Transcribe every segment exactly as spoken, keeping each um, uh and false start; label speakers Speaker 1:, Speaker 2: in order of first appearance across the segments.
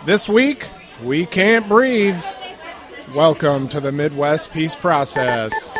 Speaker 1: This week, we can't breathe. Welcome to the Midwest Peace Process.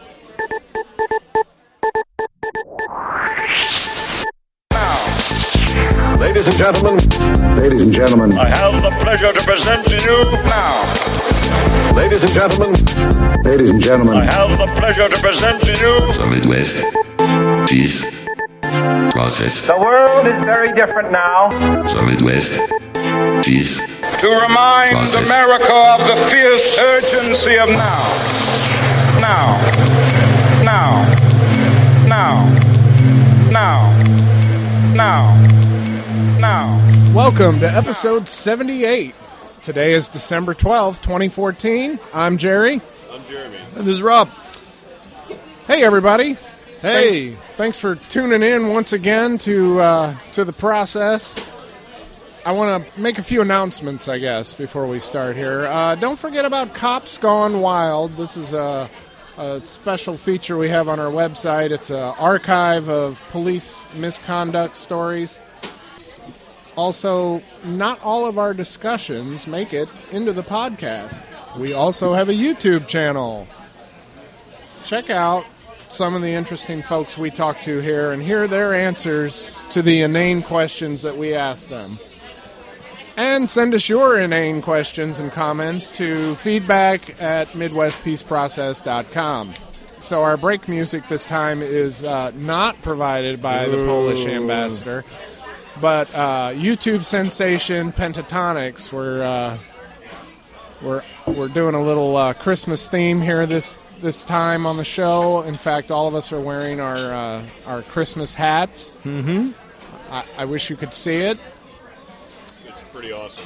Speaker 2: Ladies and gentlemen,
Speaker 3: ladies and gentlemen,
Speaker 2: I have the pleasure to present to you now. Ladies and gentlemen,
Speaker 3: ladies and gentlemen,
Speaker 2: I have the pleasure to present to you
Speaker 4: the Midwest Peace Process.
Speaker 5: The world is very different now.
Speaker 4: The Midwest Peace
Speaker 2: to remind
Speaker 4: Process.
Speaker 2: America of the fierce urgency of now. Now. Now. Now. Now. Now. Now.
Speaker 1: Welcome to episode seventy-eight. Today is December twelfth, twenty fourteen. I'm Jerry.
Speaker 6: I'm Jeremy.
Speaker 1: And this is Rob. Hey, everybody.
Speaker 6: Hey.
Speaker 1: Thanks, thanks for tuning in once again to uh, to the process. I want to make a few announcements, I guess, before we start here. Uh, don't forget about Cops Gone Wild. This is a, a special feature we have on our website. It's an archive of police misconduct stories. Also, not all of our discussions make it into the podcast. We also have a YouTube channel. Check out some of the interesting folks we talk to here and hear their answers to the inane questions that we ask them. And send us your inane questions and comments to feedback at midwest peace process dot com. So our break music this time is uh, not provided by the Ooh. Polish ambassador, but uh, YouTube sensation Pentatonix. We're uh, we're we're doing a little uh, Christmas theme here this this time on the show. In fact, all of us are wearing our uh, our Christmas hats.
Speaker 6: Mm-hmm.
Speaker 1: I, I wish you could see it.
Speaker 6: Pretty awesome.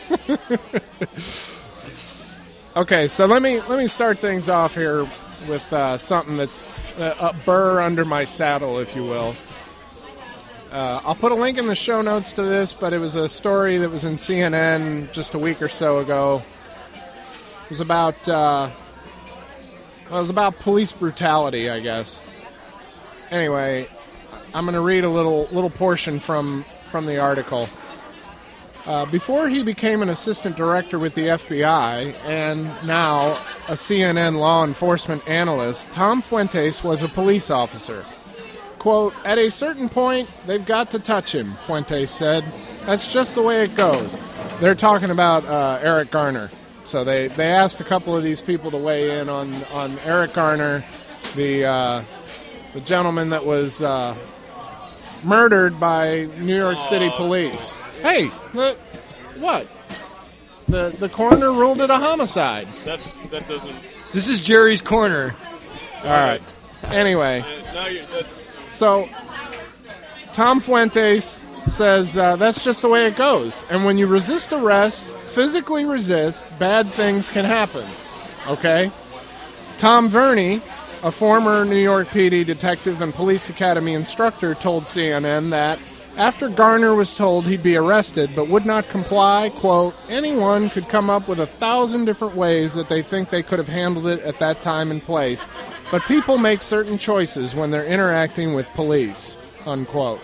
Speaker 1: Okay, so let me let me start things off here with uh, something that's a, a burr under my saddle, if you will. Uh, I'll put a link in the show notes to this, but it was a story that was in C N N just a week or so ago. It was about uh, well, it was about police brutality, I guess. Anyway, I'm going to read a little little portion from from the article. Uh, before he became an assistant director with the F B I and now a C N N law enforcement analyst, Tom Fuentes was a police officer. Quote, at a certain point, they've got to touch him, Fuentes said. That's just the way it goes. They're talking about uh, Eric Garner. So they, they asked a couple of these people to weigh in on, on Eric Garner, the, uh, the gentleman that was uh, murdered by New York City police. Hey, the, what? The the coroner ruled it a homicide.
Speaker 6: That's that doesn't.
Speaker 7: This is Jerry's corner.
Speaker 1: All right. Anyway,
Speaker 6: Uh, now you. That's.
Speaker 1: so Tom Fuentes says uh, that's just the way it goes. And when you resist arrest, physically resist, bad things can happen. Okay? Tom Verney, a former New York P D detective and police academy instructor, told C N N that after Garner was told he'd be arrested but would not comply, quote, anyone could come up with a thousand different ways that they think they could have handled it at that time and place, but people make certain choices when they're interacting with police, unquote.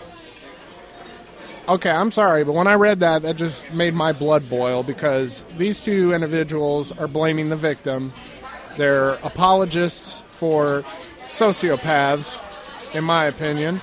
Speaker 1: Okay, I'm sorry, but when I read that, that just made my blood boil because these two individuals are blaming the victim. They're apologists for sociopaths, in my opinion.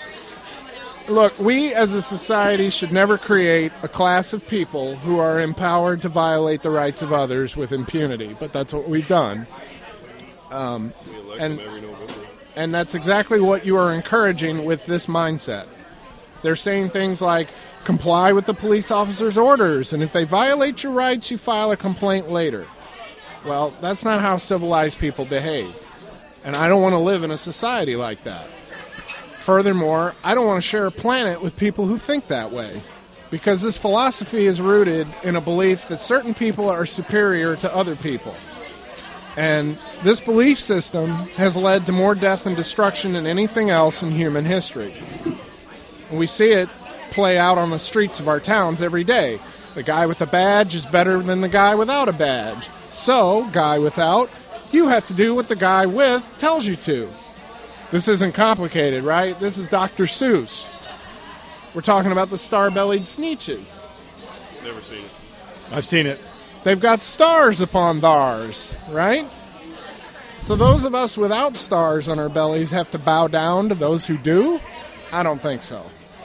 Speaker 1: Look, we as a society should never create a class of people who are empowered to violate the rights of others with impunity, but that's what we've done. Um,
Speaker 6: We elect
Speaker 1: and,
Speaker 6: them every November.
Speaker 1: and that's exactly what you are encouraging with this mindset. They're saying things like, comply with the police officer's orders, and if they violate your rights, you file a complaint later. Well, that's not how civilized people behave, and I don't want to live in a society like that. Furthermore, I don't want to share a planet with people who think that way, because this philosophy is rooted in a belief that certain people are superior to other people. And this belief system has led to more death and destruction than anything else in human history. And we see it play out on the streets of our towns every day. The guy with a badge is better than the guy without a badge. So, guy without, you have to do what the guy with tells you to. This isn't complicated, right? This is Doctor Seuss. We're talking about the star-bellied Sneetches.
Speaker 6: Never seen it.
Speaker 7: I've seen it.
Speaker 1: They've got stars upon theirs, right? So those of us without stars on our bellies have to bow down to those who do? I don't think so.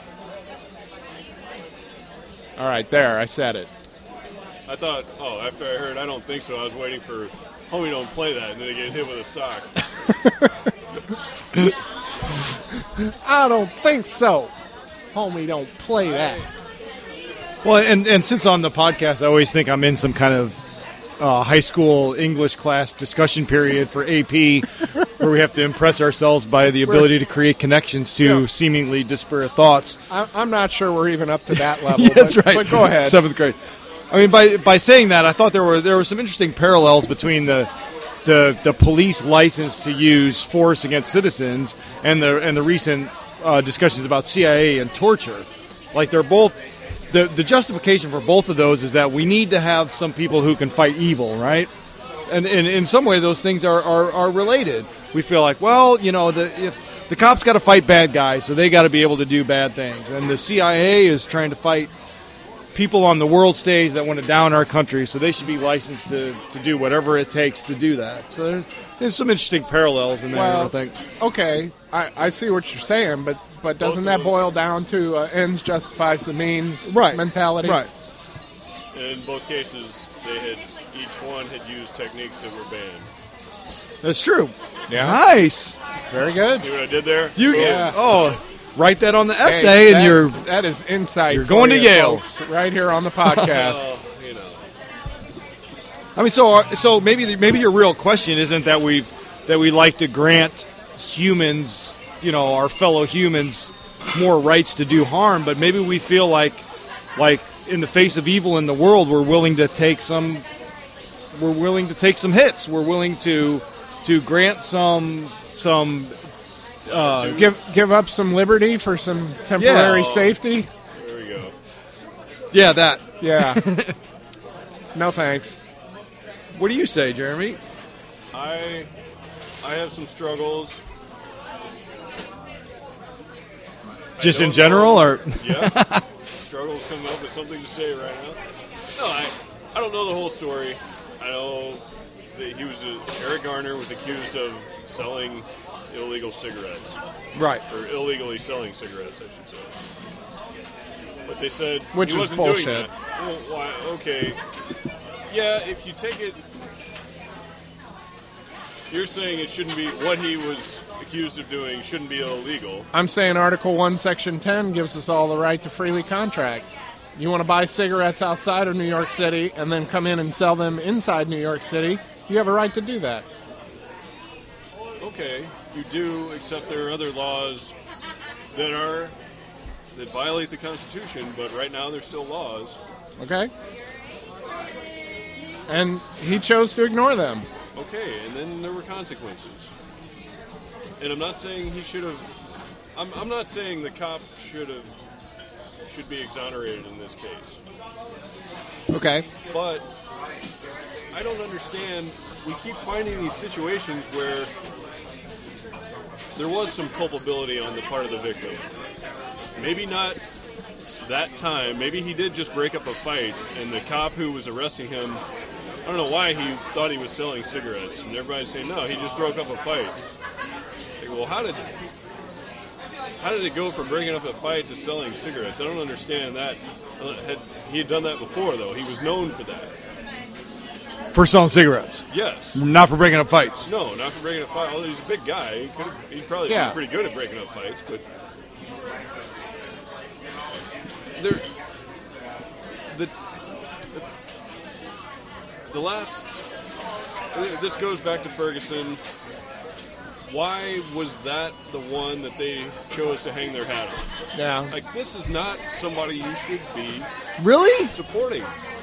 Speaker 1: All right, there, I said it.
Speaker 6: I thought, oh, after I heard I don't think so, I was waiting for homie don't play that, and then I get hit with a sock.
Speaker 1: I don't think so. Homie, don't play that.
Speaker 7: Well, and, and since on the podcast, I always think I'm in some kind of uh, high school English class discussion period for A P where we have to impress ourselves by the ability to create connections to
Speaker 1: Yeah.
Speaker 7: seemingly disparate thoughts.
Speaker 1: I- I'm not sure we're even up to that level.
Speaker 7: Yeah, that's
Speaker 1: but,
Speaker 7: right.
Speaker 1: But go ahead.
Speaker 7: Seventh grade. I mean, by by saying that, I thought there were there were some interesting parallels between the the the police license to use force against citizens and the and the recent uh, discussions about C I A and torture. Like they're both the the justification for both of those is that we need to have some people who can fight evil, right? And, and in some way, those things are, are, are related. We feel like, well, you know, the if the cops got to fight bad guys, so they got to be able to do bad things, and the C I A is trying to fight people on the world stage that want to down our country, so they should be licensed to, to do whatever it takes to do that. So there's, there's some interesting parallels in there,
Speaker 1: Well,
Speaker 7: I think.
Speaker 1: Okay, I, I see what you're saying, but, but doesn't
Speaker 6: Both of
Speaker 1: that
Speaker 6: those-
Speaker 1: boil down to uh, ends justifies the means
Speaker 7: Right.
Speaker 1: mentality?
Speaker 7: Right.
Speaker 6: And in both cases, they had each one had used techniques that were banned.
Speaker 7: That's true.
Speaker 1: Yeah.
Speaker 7: Nice.
Speaker 1: Very good.
Speaker 6: See what I did there?
Speaker 7: You
Speaker 6: Boom.
Speaker 1: Yeah.
Speaker 7: Oh, write that on the
Speaker 1: Hey,
Speaker 7: essay,
Speaker 1: that-
Speaker 7: and you're
Speaker 1: that is insight.
Speaker 7: you're
Speaker 1: for
Speaker 7: going to
Speaker 1: you
Speaker 7: Yale.
Speaker 1: folks, right here on the podcast.
Speaker 6: Well, you know.
Speaker 7: I mean, so so maybe maybe your real question isn't that we've that we like to grant humans, you know, our fellow humans, more rights to do harm, but maybe we feel like like in the face of evil in the world, we're willing to take some we're willing to take some hits. We're willing to to grant some some uh,
Speaker 1: give give up some liberty for some temporary
Speaker 7: Yeah.
Speaker 1: safety.
Speaker 6: There we go.
Speaker 7: yeah that.
Speaker 1: Yeah. No thanks.
Speaker 7: What do you say, Jeremy?
Speaker 6: I I have some struggles.
Speaker 7: Just
Speaker 6: I
Speaker 7: in
Speaker 6: don't
Speaker 7: general,
Speaker 6: know.
Speaker 7: or
Speaker 6: Yeah. Struggles coming up with something to say right now. No, I I don't know the whole story. I know that he was a, Eric Garner was accused of selling illegal cigarettes,
Speaker 7: right?
Speaker 6: or illegally selling cigarettes, I should say. But they said
Speaker 1: Which
Speaker 6: he
Speaker 1: is
Speaker 6: wasn't
Speaker 1: bullshit.
Speaker 6: doing that. Well, why? Okay. Yeah, if you take it, you're saying it shouldn't be what he was accused of doing shouldn't be illegal.
Speaker 1: I'm saying Article one, Section ten gives us all the right to freely contract. You want to buy cigarettes outside of New York City and then come in and sell them inside New York City, you have a right to do that.
Speaker 6: Okay, you do, except there are other laws that are that violate the Constitution, but right now they're still laws.
Speaker 1: Okay? And he chose to ignore them.
Speaker 6: Okay, and then there were consequences. And I'm not saying he should have. I'm, I'm not saying the cop should have should be exonerated in this case.
Speaker 1: Okay.
Speaker 6: But I don't understand. We keep finding these situations where there was some culpability on the part of the victim. Maybe not that time. Maybe he did just break up a fight, and the cop who was arresting him, I don't know why he thought he was selling cigarettes, and everybody's saying, no, he just broke up a fight. Like, well, how did how did it go from breaking up a fight to selling cigarettes? I don't understand that. Uh, Had, he had done that before, though. He was known for that.
Speaker 7: For selling cigarettes,
Speaker 6: Yes.
Speaker 7: not for breaking up fights.
Speaker 6: No, not for breaking up fights. Well, he's a big guy. He could he'd probably
Speaker 1: Yeah.
Speaker 6: be pretty good at breaking up fights, but there, the, the the last. This goes back to Ferguson. Why was that the one that they chose to hang their hat on?
Speaker 1: Yeah.
Speaker 6: Like, this is not somebody you should be
Speaker 7: Really?
Speaker 6: supporting.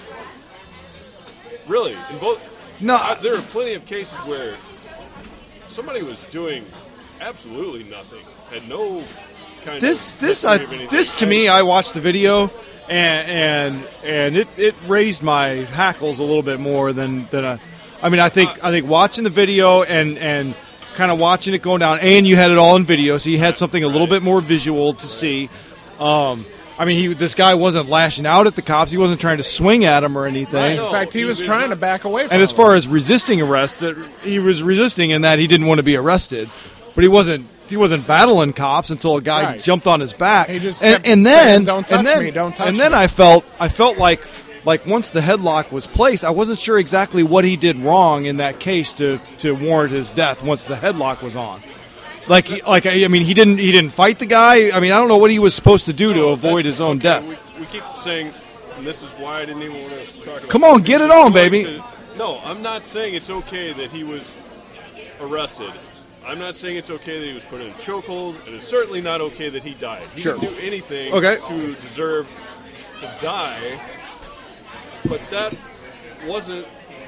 Speaker 6: Really, in both.
Speaker 7: No.
Speaker 6: Uh, there are plenty of cases where somebody was doing absolutely nothing, had no kind
Speaker 7: This
Speaker 6: of
Speaker 7: this
Speaker 6: history
Speaker 7: I
Speaker 6: of anything.
Speaker 7: this to me, I watched the video and and and it, it raised my hackles a little bit more than than a. I mean, I think I think watching the video and and kind of watching it going down, and you had it all in video, so you had something a little bit more visual to see. Um, I mean, he, this guy wasn't lashing out at the cops. He wasn't trying to swing at him or anything.
Speaker 1: Right.
Speaker 6: No,
Speaker 1: In fact, he,
Speaker 6: he
Speaker 1: was
Speaker 6: was
Speaker 1: trying
Speaker 6: not-
Speaker 1: to back away from
Speaker 7: And as
Speaker 1: him.
Speaker 7: far as resisting arrest, that he was resisting in that he didn't want to be arrested, but he wasn't. He wasn't battling cops until a guy
Speaker 1: Right.
Speaker 7: jumped on his back.
Speaker 1: He just
Speaker 7: and,
Speaker 1: kept
Speaker 7: and then,
Speaker 1: saying, "Don't touch
Speaker 7: and then,
Speaker 1: me, don't touch
Speaker 7: and then
Speaker 1: me."
Speaker 7: I felt, I felt like, like once the headlock was placed, I wasn't sure exactly what he did wrong in that case to, to warrant his death. Once the headlock was on, like, he- like I mean, he didn't, he didn't fight the guy. I mean, I don't know what he was supposed to do to
Speaker 6: No,
Speaker 7: avoid
Speaker 6: that's-
Speaker 7: his own
Speaker 6: okay,
Speaker 7: death.
Speaker 6: We, we keep saying, and this is why I didn't even want to talk about
Speaker 7: Come on, get it on, baby.
Speaker 6: To- no, I'm not saying it's okay that he was arrested. I'm not saying it's okay that he was put in a chokehold, and it's certainly not okay that he died. He
Speaker 7: Sure.
Speaker 6: didn't do anything
Speaker 7: Okay.
Speaker 6: to deserve to die, but that wasn't.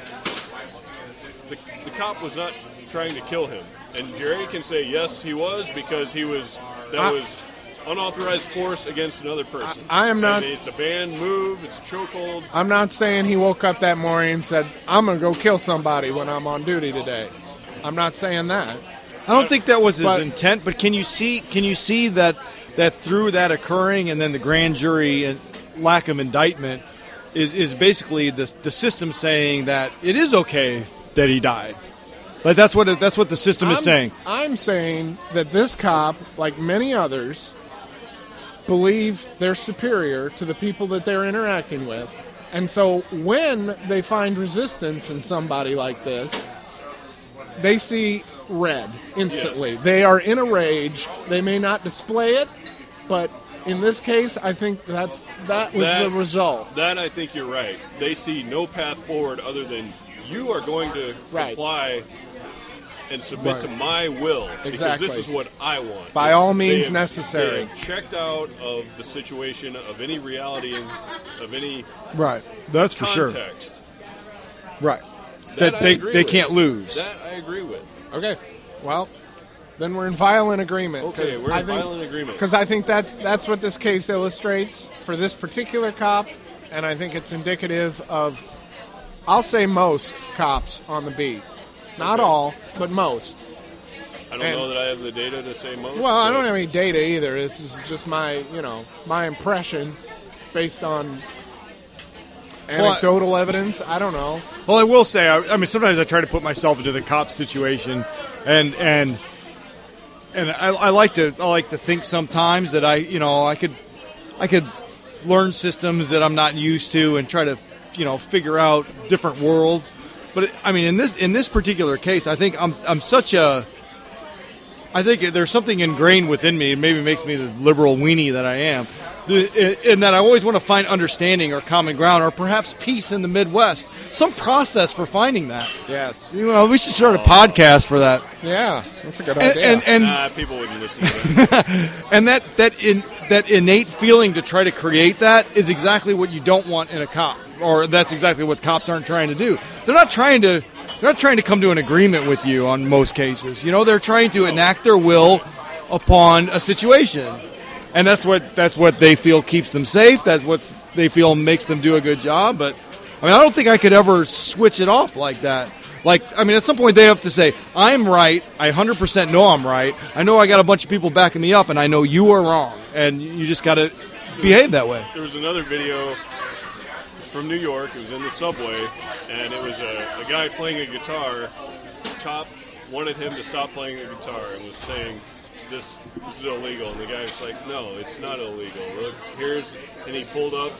Speaker 6: The, the cop was not trying to kill him. And Jerry can say, yes, he was, because he was. That
Speaker 1: I-
Speaker 6: was unauthorized force against another person.
Speaker 1: I- I am not-
Speaker 6: And it's a banned move. It's a chokehold.
Speaker 1: I'm not saying he woke up that morning and said, I'm going to go kill somebody when I'm on duty today. I'm not saying that.
Speaker 7: I don't think that was his
Speaker 1: But-
Speaker 7: intent, but can you see can you see that that through that occurring and then the grand jury and lack of indictment is, is basically the the system saying that it is okay that he died. Like that's what it, that's what the system is
Speaker 1: I'm,
Speaker 7: saying.
Speaker 1: I'm saying that this cop, like many others, believe they're superior to the people that they're interacting with. And so when they find resistance in somebody like this, they see red instantly.
Speaker 6: Yes.
Speaker 1: They are in a rage. They may not display it, but in this case, I think that's that was
Speaker 6: That-
Speaker 1: the result.
Speaker 6: That I think you're right. They see no path forward other than you are going to
Speaker 1: Right.
Speaker 6: comply and submit to my will because
Speaker 1: Exactly.
Speaker 6: this is what I want.
Speaker 1: By
Speaker 6: It's-
Speaker 1: all means
Speaker 6: they have-
Speaker 1: necessary.
Speaker 6: They have checked out of the situation of any reality and of any
Speaker 7: Right. That's for sure.
Speaker 6: context.
Speaker 7: Right.
Speaker 6: That
Speaker 7: That
Speaker 6: I
Speaker 7: they
Speaker 6: agree
Speaker 7: they
Speaker 6: with.
Speaker 7: can't lose.
Speaker 6: That I agree with.
Speaker 1: Okay, well, then we're in violent agreement.
Speaker 6: Okay, we're in violent agreement.
Speaker 1: Because I think that's that's what this case illustrates for this particular cop, and I think it's indicative of, I'll say, most cops on the beat. Not
Speaker 6: Okay.
Speaker 1: all, but most.
Speaker 6: I don't
Speaker 1: And-
Speaker 6: know that I have the data to say most.
Speaker 1: Well, I
Speaker 6: but-
Speaker 1: don't have any data either. This is just my, you know, my impression based on anecdotal evidence. I don't know.
Speaker 7: Well, I will say, I, I mean, sometimes I try to put myself into the cop situation, and and and I, I like to I like to think sometimes that I you know I could I could learn systems that I'm not used to and try to you know figure out different worlds. But I mean, in this in this particular case, I think I'm I'm such a I think there's something ingrained within me. It maybe makes me the liberal weenie that I am. The, in that I always want to find understanding or common ground or perhaps peace in the Midwest. Some process for finding that.
Speaker 1: Yes.
Speaker 7: You know, we should start a podcast for that.
Speaker 1: Yeah, that's a good
Speaker 7: And
Speaker 1: idea.
Speaker 7: and and,
Speaker 6: Nah, people wouldn't listen to that.
Speaker 7: and that that in that innate feeling to try to create that is exactly what you don't want in a cop, or that's exactly what cops aren't trying to do. They're not trying to they're not trying to come to an agreement with you on most cases. You know, they're trying to enact their will upon a situation. And that's what that's what they feel keeps them safe. That's what they feel makes them do a good job. But I mean, I don't think I could ever switch it off like that. Like, I mean, at some point they have to say, "I'm right. I one hundred percent know I'm right. I know I got a bunch of people backing me up, and I know you are wrong." And you just got to behave that way.
Speaker 6: There was another video from New York. It was in the subway, and it was a, a guy playing a guitar. The cop wanted him to stop playing the guitar and was saying, This, this is illegal. And the guy's like, no, it's not illegal. Look, here's, and he pulled up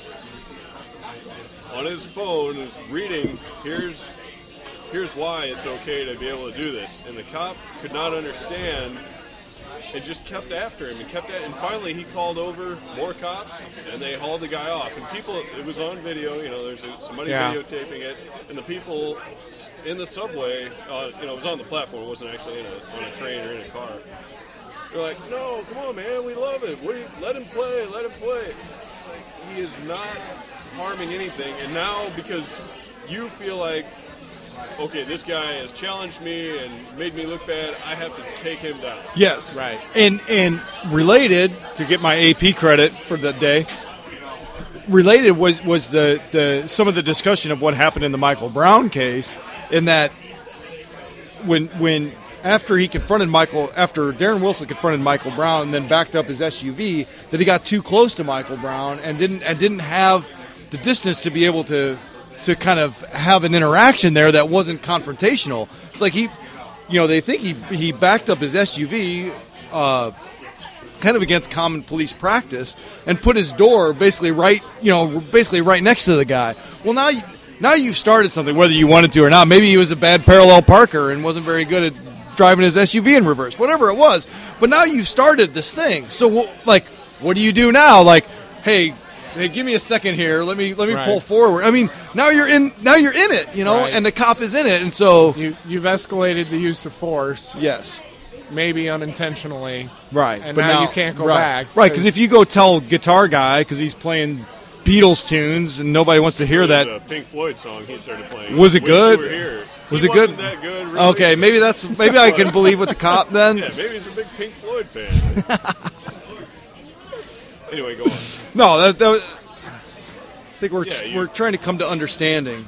Speaker 6: on his phone, was reading, here's, here's why it's okay to be able to do this. And the cop could not understand and just kept after him and kept at, and finally he called over more cops and they hauled the guy off. And people, it was on video, you know, there's a, somebody
Speaker 1: Yeah.
Speaker 6: videotaping it, and the people in the subway, uh, you know, it was on the platform, it wasn't actually in a, on a train or in a car. They're like, no, come on, man, we love it. What do you, let him play, let him play. It's like, he is not harming anything. And now, because you feel like, okay, this guy has challenged me and made me look bad, I have to take him down.
Speaker 7: Yes,
Speaker 1: Right.
Speaker 7: And and related to get my A P credit for the day. Related was was the, the some of the discussion of what happened in the Michael Brown case, in that when when after he confronted Michael, after Darren Wilson confronted Michael Brown and then backed up his S U V, that he got too close to Michael Brown and didn't and didn't have the distance to be able to to kind of have an interaction there that wasn't confrontational. It's like he, you know, they think he he backed up his S U V. Uh, kind of against common police practice, and put his door basically right, you know, basically right next to the guy. Well, now, you, now you've started something, whether you wanted to or not. Maybe he was a bad parallel parker and wasn't very good at driving his S U V in reverse, whatever it was. But now you've started this thing. So, like, what do you do now? Like, hey, hey, give me a second here. Let me let me
Speaker 1: Right.
Speaker 7: pull forward. I mean, now you're in. Now you're in it, you know,
Speaker 1: Right.
Speaker 7: and the cop is in it, and so
Speaker 1: You, you've escalated the use of force,
Speaker 7: yes.
Speaker 1: maybe unintentionally.
Speaker 7: Right,
Speaker 1: And
Speaker 7: but
Speaker 1: now you can't go
Speaker 7: right,
Speaker 1: back,
Speaker 7: right? Because
Speaker 1: 'cause-
Speaker 7: if you go tell Guitar Guy because he's playing Beatles tunes and nobody wants to hear that,
Speaker 6: The Pink Floyd song he started playing.
Speaker 7: Was it
Speaker 6: Wish
Speaker 7: good?
Speaker 6: You Were Here.
Speaker 7: Was
Speaker 6: He
Speaker 7: it good?
Speaker 6: wasn't that good. Really.
Speaker 7: okay, maybe that's maybe I can believe with the cop then.
Speaker 6: Yeah, maybe he's a big Pink Floyd fan. Anyway, go on.
Speaker 7: No, that, that was, I think we're
Speaker 6: Yeah, you-
Speaker 7: we're trying to come to understanding.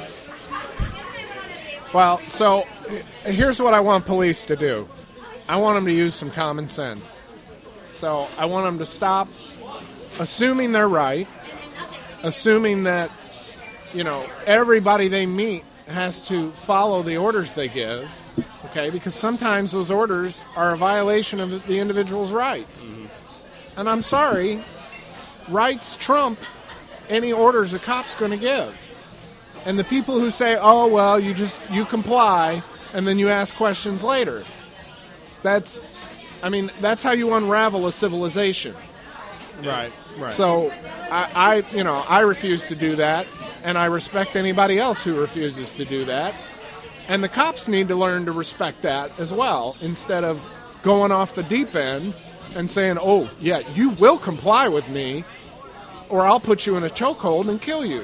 Speaker 1: Well, so h- here's what I want police to do. I want them to use some common sense. So I want them to stop assuming they're right, assuming that, you know, everybody they meet has to follow the orders they give, okay? Because sometimes those orders are a violation of the individual's rights. And I'm sorry, rights trump any orders a cop's going to give. And the people who say, oh, well, you just, you comply, and then you ask questions later. That's, I mean, that's how you unravel a civilization.
Speaker 7: Right, right.
Speaker 1: So, I, I, you know, I refuse to do that, and I respect anybody else who refuses to do that. And the cops need to learn to respect that as well, instead of going off the deep end and saying, oh, yeah, you will comply with me, or I'll put you in a chokehold and kill you.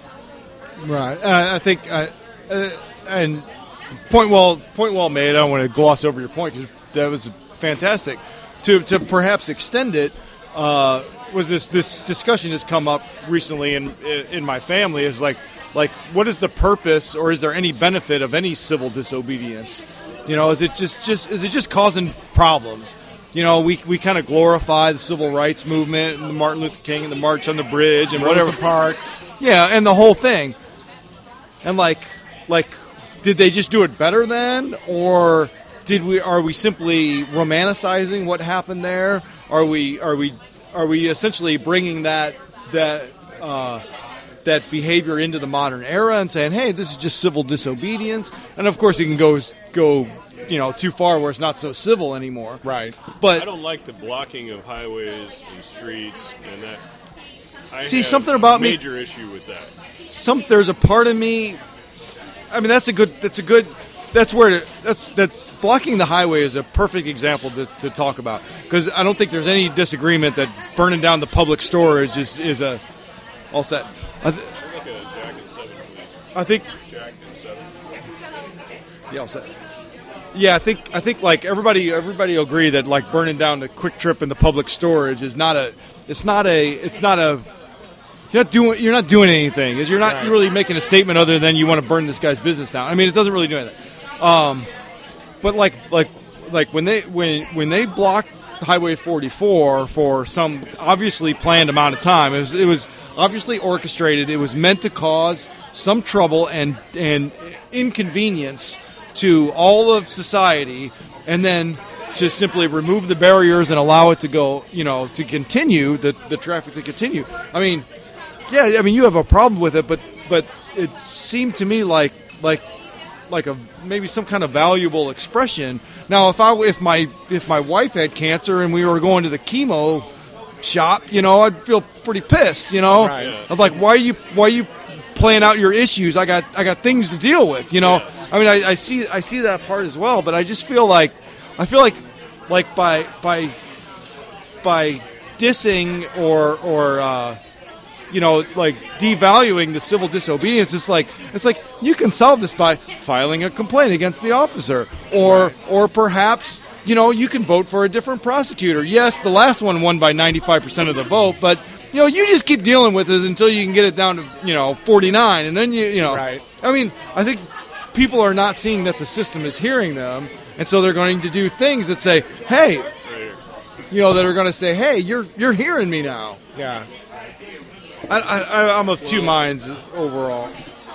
Speaker 7: Right. Uh, I think, uh, uh, and point well, point well made. I don't want to gloss over your point because that was fantastic. To to perhaps extend it, uh, was this this discussion has come up recently in in my family is like like what is the purpose or is there any benefit of any civil disobedience? You know, is it just just is it just causing problems? You know, we we kind of glorify the civil rights movement and the Martin Luther King and the March on the Bridge and whatever.
Speaker 1: Rosa Parks.
Speaker 7: Yeah, and the whole thing. And like, like, did they just do it better then, or did we? Are we simply romanticizing what happened there? Are we? Are we? Are we essentially bringing that that uh, that behavior into the modern era and saying, "Hey, this is just civil disobedience"? And of course, it can go go, you know, too far where it's not so civil anymore.
Speaker 1: Right.
Speaker 7: But
Speaker 6: I don't like the blocking of highways and streets, and that. I
Speaker 7: See,
Speaker 6: have
Speaker 7: something about
Speaker 6: a
Speaker 7: me-
Speaker 6: major issue with that.
Speaker 7: some there's a part of me. I mean, that's a good. That's a good. That's where to, that's that's blocking the highway is a perfect example to, to talk about because I don't think there's any disagreement that burning down the public storage is is a all set. I, th-
Speaker 6: Look at a Jack and Seven, please.
Speaker 7: I think
Speaker 6: Jack and Seven.
Speaker 7: yeah, all set. Yeah, I think I think like everybody everybody will agree that like burning down the Quick Trip and the public storage is not a it's not a it's not a You're not doing. You're not doing anything. Is you're not
Speaker 1: Right.
Speaker 7: really making a statement other than you want to burn this guy's business down. I mean, it doesn't really do anything. Um, but like, like, like when they when when they blocked Highway forty-four for some obviously planned amount of time, it was it was obviously orchestrated. It was meant to cause some trouble and and inconvenience to all of society, and then to simply remove the barriers and allow it to go. You know, to continue the the traffic to continue. I mean. Yeah, I mean you have a problem with it, but but it seemed to me like like like a maybe some kind of valuable expression. Now, if I if my if my wife had cancer and we were going to the chemo shop, you know, I'd feel pretty pissed. You know,
Speaker 1: Right.
Speaker 7: I'm like, why are you why are you playing out your issues? I got I got things to deal with. You know, I mean, I, I see I see that part as well, but I just feel like I feel like like by by by dissing or or. Uh, you know, like devaluing the civil disobedience. It's like it's like you can solve this by filing a complaint against the officer, or or perhaps you know you can vote for a different prosecutor. Yes, the last one won by ninety-five percent of the vote, but you know you just keep dealing with it until you can get it down to you know forty-nine, and then you you know.
Speaker 1: Right.
Speaker 7: I mean, I think people are not seeing that the system is hearing them, And so they're going to do things that say, hey, you know, that are going to say, hey, you're you're hearing me now.
Speaker 1: Yeah.
Speaker 7: I, I, I'm of two minds overall.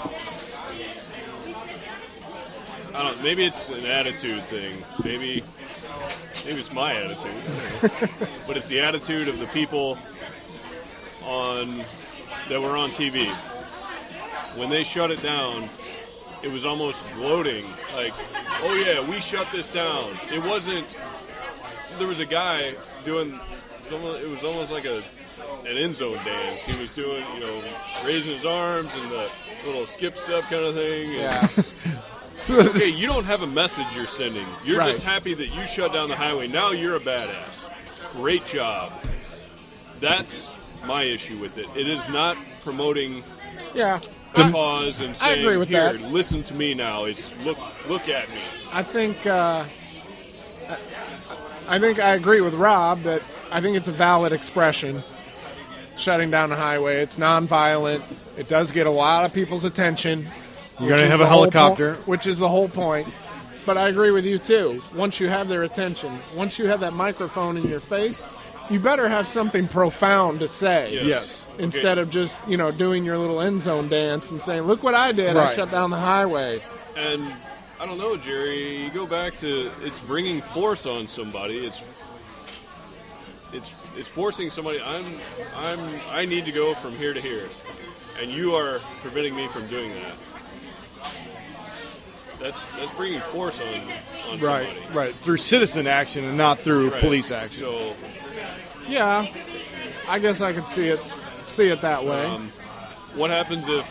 Speaker 6: I don't. Maybe it's an attitude thing. Maybe, maybe it's my attitude. But it's the attitude of the people on that were on T V. When they shut it down, it was almost gloating. Like, oh yeah, we shut this down. It wasn't. There was a guy doing. It was almost, it was almost like a an end zone dance. He was doing, you know, raising his arms and the little skip step kind of thing.
Speaker 1: Yeah.
Speaker 6: Okay, you don't have a message you're sending. You're
Speaker 1: Right.
Speaker 6: just happy that you shut down the highway. Now you're a badass. Great job. That's my issue with it. It is not promoting
Speaker 1: Yeah.
Speaker 6: the
Speaker 1: I,
Speaker 6: cause and
Speaker 1: I
Speaker 6: saying,
Speaker 1: agree with
Speaker 6: here,
Speaker 1: that.
Speaker 6: listen to me now. It's look look at me.
Speaker 1: I think uh, I- I think I agree with Rob that I think it's a valid expression. Shutting down the highway, it's nonviolent. It does get a lot of people's attention.
Speaker 7: You're going
Speaker 1: which
Speaker 7: to
Speaker 1: is
Speaker 7: have
Speaker 1: the
Speaker 7: a
Speaker 1: whole
Speaker 7: helicopter.
Speaker 1: po- which is the whole point. But I agree with you too. Once you have their attention, once you have that microphone in your face, you better have something profound to say.
Speaker 6: Yes.
Speaker 7: Yes.
Speaker 1: Instead of just, you know, doing your little end zone dance and saying, "Look what I did! I
Speaker 7: Right.
Speaker 1: shut down the highway."
Speaker 6: And I don't know, Jerry. You go back to it's bringing force on somebody. It's it's it's forcing somebody. I'm I'm I need to go from here to here, and you are preventing me from doing that. That's that's bringing force on on
Speaker 7: Right,
Speaker 6: somebody.
Speaker 7: right. Through citizen action and not through
Speaker 6: Right.
Speaker 7: police action.
Speaker 6: So
Speaker 1: Yeah, I guess I could see it see it that way.
Speaker 6: Um, what happens if,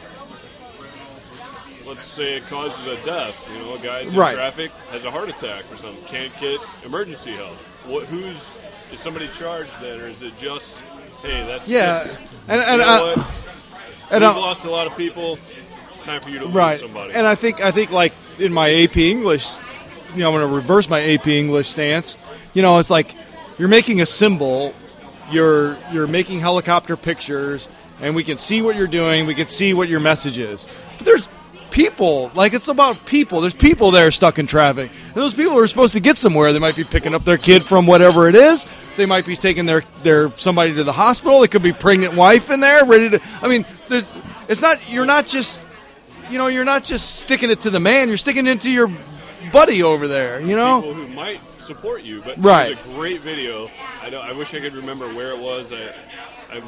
Speaker 6: let's say, it causes a death? You know, a guy's in
Speaker 7: Right.
Speaker 6: traffic, has a heart attack or something, can't get emergency help. What? Who's is somebody charged then, or is it just, hey, that's
Speaker 7: Yeah,
Speaker 6: just,
Speaker 7: and
Speaker 6: you
Speaker 7: and
Speaker 6: know
Speaker 7: I,
Speaker 6: what?
Speaker 7: and
Speaker 6: We've
Speaker 7: I,
Speaker 6: lost a lot of people. Time for you to
Speaker 7: right.
Speaker 6: lose somebody.
Speaker 7: And I think I think like in my A P English, you know, I'm going to reverse my A P English stance. You know, it's like you're making a symbol. You're you're making helicopter pictures, and we can see what you're doing. We can see what your message is. But there's people, like it's about people. There's people there stuck in traffic. And those people are supposed to get somewhere. They might be picking up their kid from whatever it is. They might be taking their, their somebody to the hospital. It could be pregnant wife in there, ready to. I mean, there's. It's not. You're not just. You know, you're not just sticking it to the man. You're sticking it to your buddy over there. You know.
Speaker 6: People who might support you, but
Speaker 7: Right.
Speaker 6: there's a great video. I know. I wish I could remember where it was. I, I,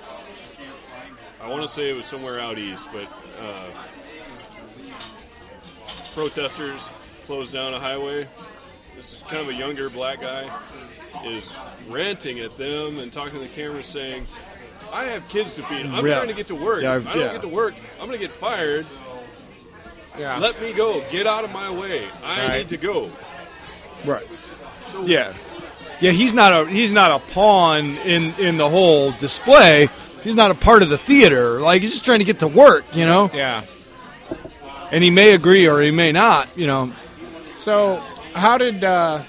Speaker 6: I want to say it was somewhere out east, but uh, protesters closed down a highway. This is kind of a younger black guy is ranting at them and talking to the camera, saying, "I have kids to feed. I'm
Speaker 7: Yeah.
Speaker 6: trying to get to work.
Speaker 7: Yeah,
Speaker 6: if I don't
Speaker 7: yeah.
Speaker 6: get to work, I'm going to get fired.
Speaker 1: Yeah.
Speaker 6: Let me go. Get out of my way. I
Speaker 7: Right.
Speaker 6: need to go."
Speaker 7: Right.
Speaker 6: So
Speaker 7: Yeah. Yeah, he's not a he's not a pawn in, in the whole display. He's not a part of the theater. Like he's just trying to get to work, you know?
Speaker 1: Yeah.
Speaker 7: And he may agree or he may not, you know.
Speaker 1: So, how did uh,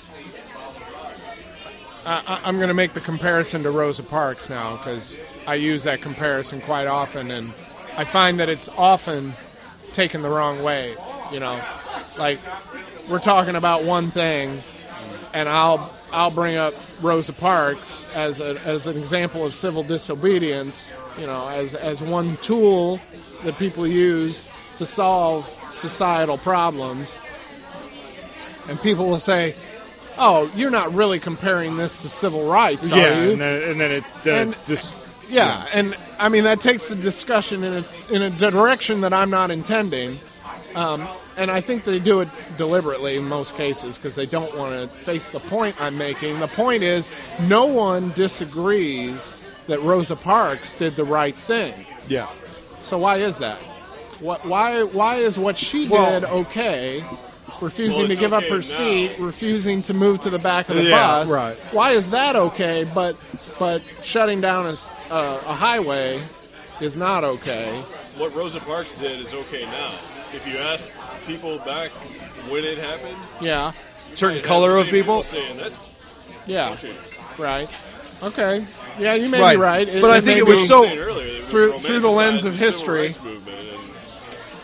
Speaker 1: I, I'm going to make the comparison to Rosa Parks now because I use that comparison quite often, and I find that it's often taken the wrong way. You know, like we're talking about one thing, and I'll I'll bring up Rosa Parks as a, as an example of civil disobedience. You know, as as one tool that people use to solve societal problems. And people will say, "Oh, you're not really comparing this to civil rights, are
Speaker 7: yeah,
Speaker 1: you?"
Speaker 7: and then, and then it then
Speaker 1: And-
Speaker 7: it just
Speaker 1: Yeah, and I mean that takes the discussion in a in a direction that I'm not intending, um, and I think they do it deliberately in most cases because they don't want to face the point I'm making. The point is, no one disagrees that Rosa Parks did the right thing.
Speaker 7: yeah.
Speaker 1: So why is that? What? Why? Why is what she
Speaker 7: Well-
Speaker 1: did okay? Refusing
Speaker 6: Well,
Speaker 1: to
Speaker 6: it's
Speaker 1: give up
Speaker 6: okay
Speaker 1: her
Speaker 6: now.
Speaker 1: seat, refusing to move to the back of the
Speaker 7: Yeah,
Speaker 1: bus.
Speaker 7: right.
Speaker 1: Why is that okay? But but shutting down a, uh, a highway is not okay.
Speaker 6: what Rosa Parks did is okay now. If you ask people back when it happened,
Speaker 1: Yeah,
Speaker 7: Certain
Speaker 6: you'd have
Speaker 7: color
Speaker 6: the
Speaker 7: of
Speaker 6: same
Speaker 7: people.
Speaker 6: saying that's
Speaker 1: yeah,
Speaker 6: bullshit.
Speaker 1: right. Okay, yeah, you may
Speaker 7: Right.
Speaker 1: be right.
Speaker 7: But I think
Speaker 1: may
Speaker 7: it was
Speaker 1: be-
Speaker 7: so-
Speaker 6: Saying earlier, they
Speaker 1: Through- through the lens
Speaker 6: romanticized
Speaker 1: of
Speaker 6: the civil
Speaker 1: history.
Speaker 6: rights movement, and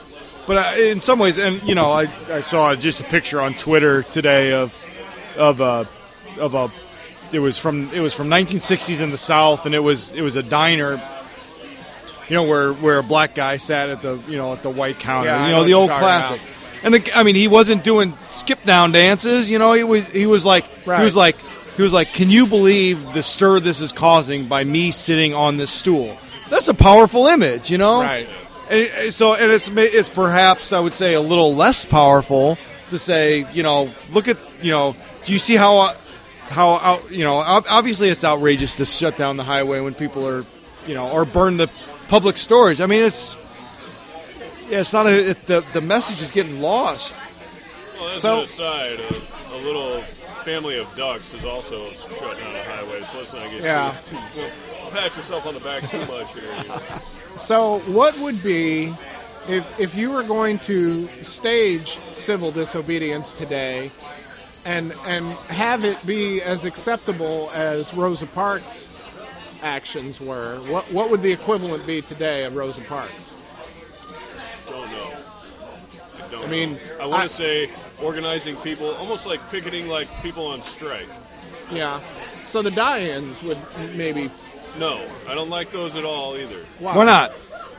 Speaker 7: but I, in some ways, and you know, I, I saw just a picture on Twitter today of of a of a it was from it was from nineteen sixties in the South, and it was it was a diner, you know, where where a black guy sat at the you know at the white counter,
Speaker 1: Yeah, I
Speaker 7: you
Speaker 1: know
Speaker 7: know,
Speaker 1: what
Speaker 7: the
Speaker 1: you're
Speaker 7: old
Speaker 1: talking
Speaker 7: classic.
Speaker 1: about.
Speaker 7: And the, I mean, he wasn't doing skip down dances, you know. He was he was like
Speaker 1: Right.
Speaker 7: he was like he was like, can you believe the stir this is causing by me sitting on this stool? That's a powerful image, you know.
Speaker 1: Right.
Speaker 7: And, and so, and it's it's perhaps I would say a little less powerful to say, you know, look at, you know, do you see how uh, how out, you know, ob- obviously it's outrageous to shut down the highway when people are, you know, or burn the public storage. I mean, it's yeah, it's not a it, the the message is getting lost.
Speaker 6: Well, as
Speaker 1: So-
Speaker 6: an aside, a, a little family of ducks is also shut down a highway, so let's not get
Speaker 1: Yeah.
Speaker 6: too, well, pat yourself on the back too much here. You know.
Speaker 1: So, what would be if if you were going to stage civil disobedience today, and and have it be as acceptable as Rosa Parks' actions were? What what would the equivalent be today of Rosa Parks?
Speaker 6: Don't know. I don't
Speaker 1: I mean,
Speaker 6: know. I want
Speaker 1: I-
Speaker 6: to say organizing people, almost like picketing like people on strike.
Speaker 1: Yeah. So the die-ins would maybe.
Speaker 6: No, I don't like those at all either.
Speaker 7: Why not?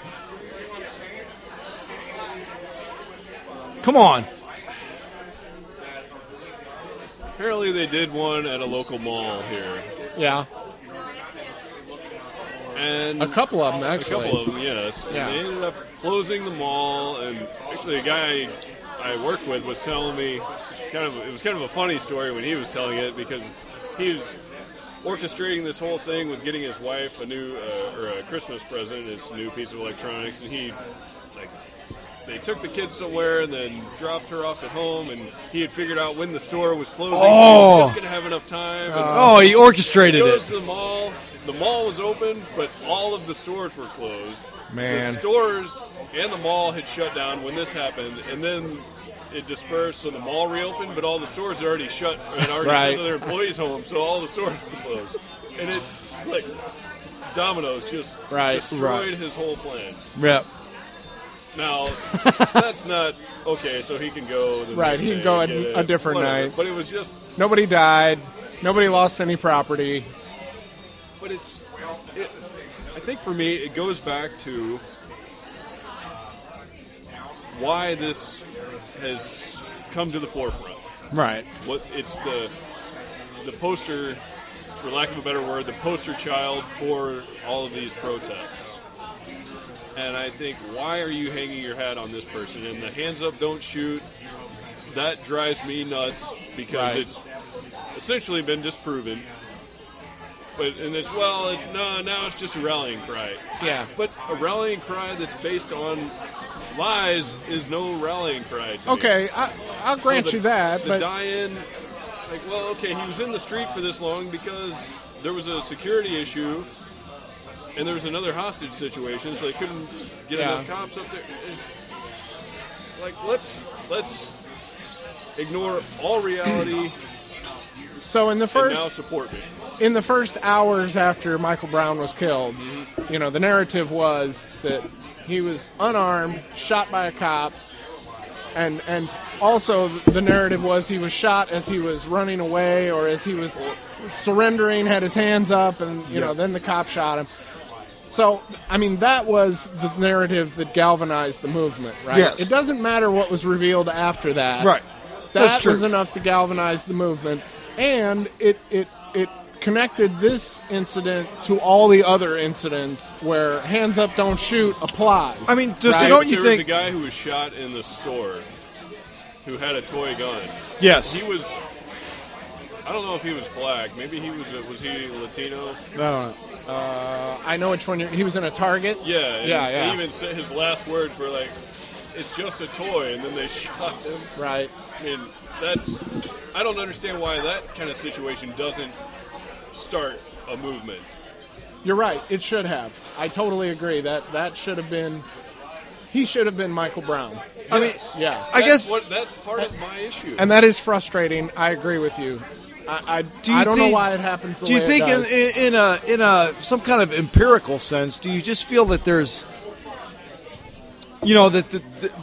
Speaker 7: Come on.
Speaker 6: Apparently they did one at a local mall here.
Speaker 1: Yeah.
Speaker 6: And
Speaker 1: A couple of them,
Speaker 6: A
Speaker 1: actually.
Speaker 6: couple of them, yes. And
Speaker 1: Yeah.
Speaker 6: they ended up closing the mall, and actually a guy I worked with was telling me, kind of, it was kind of a funny story when he was telling it, because he was orchestrating this whole thing with getting his wife a new, uh, or a Christmas present, his new piece of electronics, and he, like, they took the kids somewhere and then dropped her off at home, and he had figured out when the store was closing, so he
Speaker 7: Oh.
Speaker 6: was just going to have enough time. And
Speaker 7: Oh, he orchestrated
Speaker 6: he goes
Speaker 7: it.
Speaker 6: to the mall. The mall was open, but all of the stores were closed.
Speaker 1: Man.
Speaker 6: The stores and the mall had shut down when this happened, and then it dispersed, so the mall reopened, but all the stores had already shut and already
Speaker 1: Right.
Speaker 6: sent their employees home, so all the stores were closed. And it, like, dominoes just
Speaker 1: Right,
Speaker 6: destroyed
Speaker 1: right.
Speaker 6: his whole plan.
Speaker 7: Yep.
Speaker 6: Now, that's not okay, so he can go the
Speaker 1: Right,
Speaker 6: next
Speaker 1: he can
Speaker 6: day
Speaker 1: go
Speaker 6: and
Speaker 1: a-
Speaker 6: get
Speaker 1: a
Speaker 6: it,
Speaker 1: different
Speaker 6: whatever.
Speaker 1: night.
Speaker 6: But it was just,
Speaker 1: Nobody died. Nobody lost any property.
Speaker 6: but it's, it, I think for me, it goes back to why this has come to the forefront.
Speaker 7: Right.
Speaker 6: What it's the the poster, for lack of a better word, the poster child for all of these protests. And I think, why are you hanging your hat on this person? And the hands up, don't shoot, that drives me nuts, because
Speaker 1: Right.
Speaker 6: it's essentially been disproven. But and it's well, it's no, now it's just a rallying cry.
Speaker 1: Yeah.
Speaker 6: But a rallying cry that's based on lies is no rallying cry to me.
Speaker 1: Okay, I, I'll grant
Speaker 6: So the-
Speaker 1: you that,
Speaker 6: the
Speaker 1: but
Speaker 6: die-in, like, well, okay, he was in the street for this long because there was a security issue and there was another hostage situation, so they couldn't get
Speaker 1: Yeah.
Speaker 6: enough cops up there. It's like, let's let's ignore all reality
Speaker 1: so in the
Speaker 6: and now
Speaker 1: first
Speaker 6: support me.
Speaker 1: in the first hours after Michael Brown was killed,
Speaker 6: Mm-hmm.
Speaker 1: you know, the narrative was that he was unarmed, shot by a cop, and and also the narrative was he was shot as he was running away or as he was surrendering, had his hands up, and you know, then the cop shot him. So, I mean, that was the narrative that galvanized the movement, right?
Speaker 7: Yes.
Speaker 1: It doesn't matter what was revealed after that.
Speaker 7: Right.
Speaker 1: That
Speaker 7: That's true.
Speaker 1: was enough to galvanize the movement, and it it it connected this incident to all the other incidents where hands up, don't shoot applies.
Speaker 7: I mean, just
Speaker 1: right?
Speaker 7: don't you
Speaker 6: there
Speaker 7: think?
Speaker 6: was a guy who was shot in the store who had a toy gun.
Speaker 7: Yes.
Speaker 6: He was. I don't know if he was black. Maybe he was. A, was he Latino?
Speaker 1: No, uh, I know which one you're, he was in a Target.
Speaker 6: Yeah. And
Speaker 1: Yeah, yeah.
Speaker 6: He even said his last words were like, "It's just a toy," and then they shot him.
Speaker 1: Right.
Speaker 6: I mean, that's. I don't understand why that kind of situation doesn't start a movement.
Speaker 1: You're right. It should have. I totally agree. That that should have been. He should have been Michael Brown.
Speaker 7: I mean,
Speaker 1: Yeah.
Speaker 7: I
Speaker 6: That's
Speaker 7: guess.
Speaker 6: what, that's part of my issue.
Speaker 1: And that is frustrating. I agree with you. I I,
Speaker 7: Do you
Speaker 1: I don't
Speaker 7: think-
Speaker 1: know why it happens the
Speaker 7: Do you
Speaker 1: way
Speaker 7: think,
Speaker 1: it
Speaker 7: in,
Speaker 1: does.
Speaker 7: in, in a in a some kind of empirical sense, do you just feel that there's, you know, that the the, the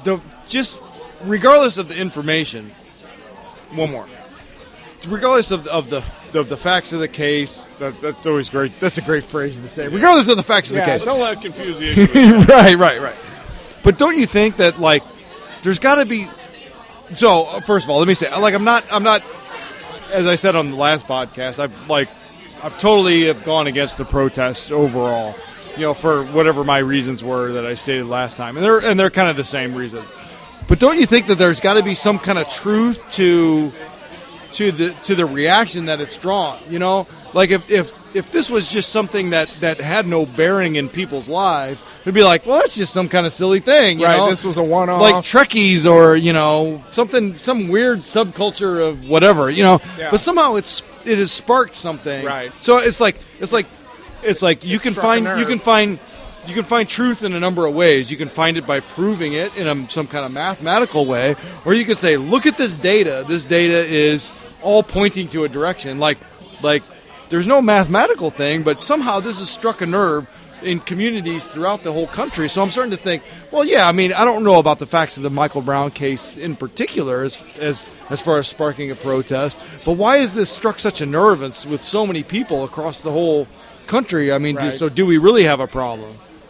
Speaker 7: just regardless of the information, one more. Regardless of the, of the of the facts of the case, that, that's always great. That's a great phrase to say. Regardless of the facts of
Speaker 1: Yeah,
Speaker 7: the case,
Speaker 6: Don't let confuse the issue.
Speaker 7: right, right, right. But don't you think that like there's got to be? So uh, first of all, let me say, like I'm not, I'm not. As I said on the last podcast, I've like, I've totally have gone against the protests overall. You know, for whatever my reasons were that I stated last time, and they're and they're kind of the same reasons. But don't you think that there's got to be some kind of truth to to the to the reaction that it's drawn? You know, like if if, if this was just something that, that had no bearing in people's lives, it'd be like, well, that's just some kind of silly thing, you
Speaker 1: Right,
Speaker 7: know?
Speaker 1: this was a one-off.
Speaker 7: Like Trekkies or, you know, something, some weird subculture of whatever, you know.
Speaker 1: Yeah.
Speaker 7: But somehow it's it has sparked something.
Speaker 1: Right.
Speaker 7: So it's like it's like it's like you can
Speaker 1: struck a
Speaker 7: find
Speaker 1: nerve.
Speaker 7: you can find you can find truth in a number of ways. You can find it by proving it in a, some kind of mathematical way, or you can say, look at this data. This data is all pointing to a direction. Like, like there's no mathematical thing, but somehow this has struck a nerve in communities throughout the whole country. So I'm starting to think, well, yeah, I mean, I don't know about the facts of the Michael Brown case in particular as as, as far as sparking a protest, but why has this struck such a nerve with so many people across the whole country? I mean, do,
Speaker 1: Right.
Speaker 7: so do we really have a problem?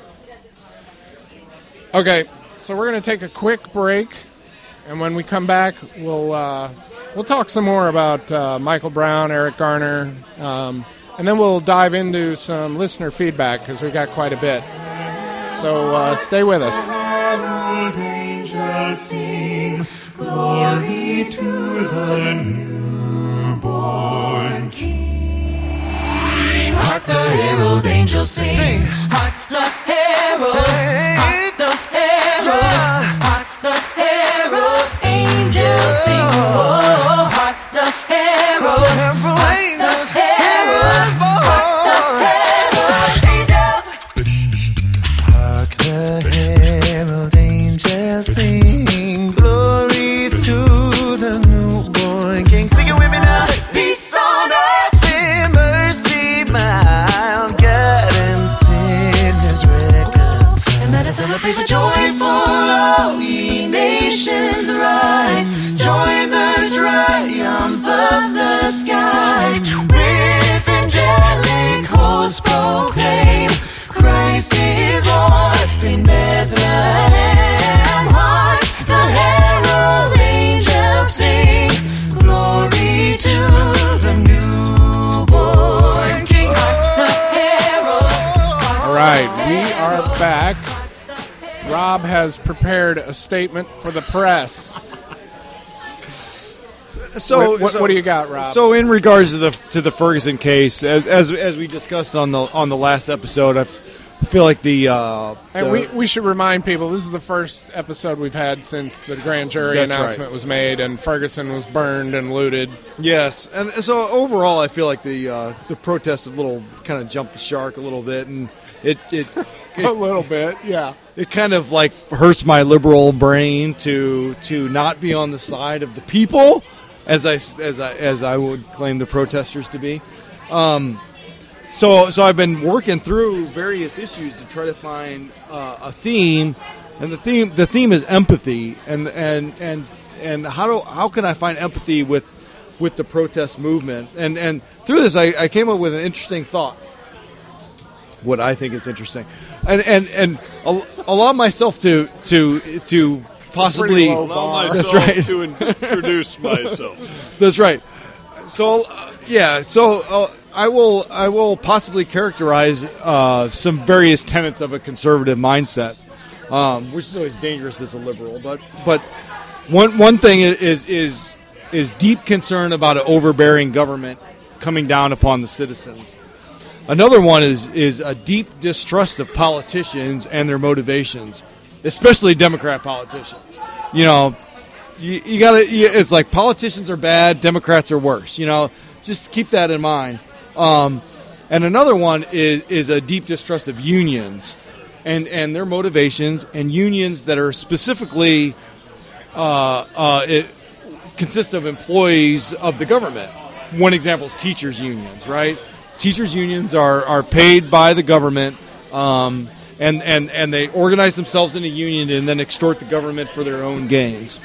Speaker 1: Okay, so we're going to take a quick break, and when we come back, we'll uh, we'll talk some more about uh, Michael Brown, Eric Garner, um, and then we'll dive into some listener feedback because we got quite a bit. So uh, stay with us.
Speaker 8: Angels sing, glory to the newborn King. Hark the herald angels sing. Hark the herald. Hark the herald. Hark the herald angels sing. Oh, hark the herald. Hark the herald. Hark the herald angels. Hark the herald angels sing. Glory to the newborn King. Sing it with me now. Peace on earth, mercy mild, guidance sinners reconciled. And let us celebrate the joyful, all ye nations rise. Join the triumph of the skies. With angelic hosts proclaim, Christ is born in Bethlehem. Hark the herald angels sing, glory to the newborn King. Hark the herald.
Speaker 1: All right, we are back. Rob has prepared a statement for the press.
Speaker 7: So
Speaker 1: what, what,
Speaker 7: so-
Speaker 1: what do you got, Rob?
Speaker 7: So in regards to the to the Ferguson case, as as, as we discussed on the on the last episode, I f- feel like the, uh,
Speaker 1: and
Speaker 7: the-
Speaker 1: we, we should remind people, this is the first episode we've had since the grand jury
Speaker 7: That's
Speaker 1: announcement
Speaker 7: right.
Speaker 1: was made and Ferguson was burned and looted.
Speaker 7: yes, and so overall, I feel like the uh, the protests a little kind of jumped the shark a little bit, and it it.
Speaker 1: A little bit, yeah.
Speaker 7: It kind of like hurts my liberal brain to to not be on the side of the people, as I as I as I would claim the protesters to be. Um, so so I've been working through various issues to try to find uh, a theme, and the theme the theme is empathy, and and and and how do how can I find empathy with with the protest movement? And and through this, I, I came up with an interesting thought. What I think is interesting, and and and al- allow myself to to to possibly.
Speaker 1: low
Speaker 6: Allow
Speaker 1: bar.
Speaker 6: myself
Speaker 7: That's right.
Speaker 6: to introduce myself.
Speaker 7: That's right. So uh, yeah, so uh, I will I will possibly characterize uh, some various tenets of a conservative mindset, um, which is always dangerous as a liberal. But but one one thing is is is deep concern about an overbearing government coming down upon the citizens. Another one is is a deep distrust of politicians and their motivations, especially Democrat politicians. You know, you, you gotta. You, it's like politicians are bad, Democrats are worse. You know, just keep that in mind. Um, and another one is is a deep distrust of unions and and their motivations, and unions that are specifically uh, uh, it consist of employees of the government. One example is teachers' unions, right? Teachers' unions are, are paid by the government, um, and, and, and they organize themselves in a union and then extort the government for their own gains.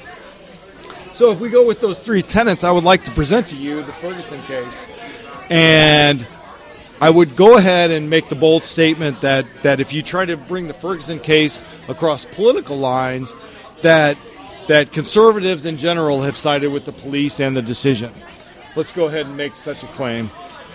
Speaker 7: So if we go with those three tenets, I would like to present to you the Ferguson case. And I would go ahead and make the bold statement that, that if you try to bring the Ferguson case across political lines, that that conservatives in general have sided with the police and the decision. Let's go ahead and make such a claim.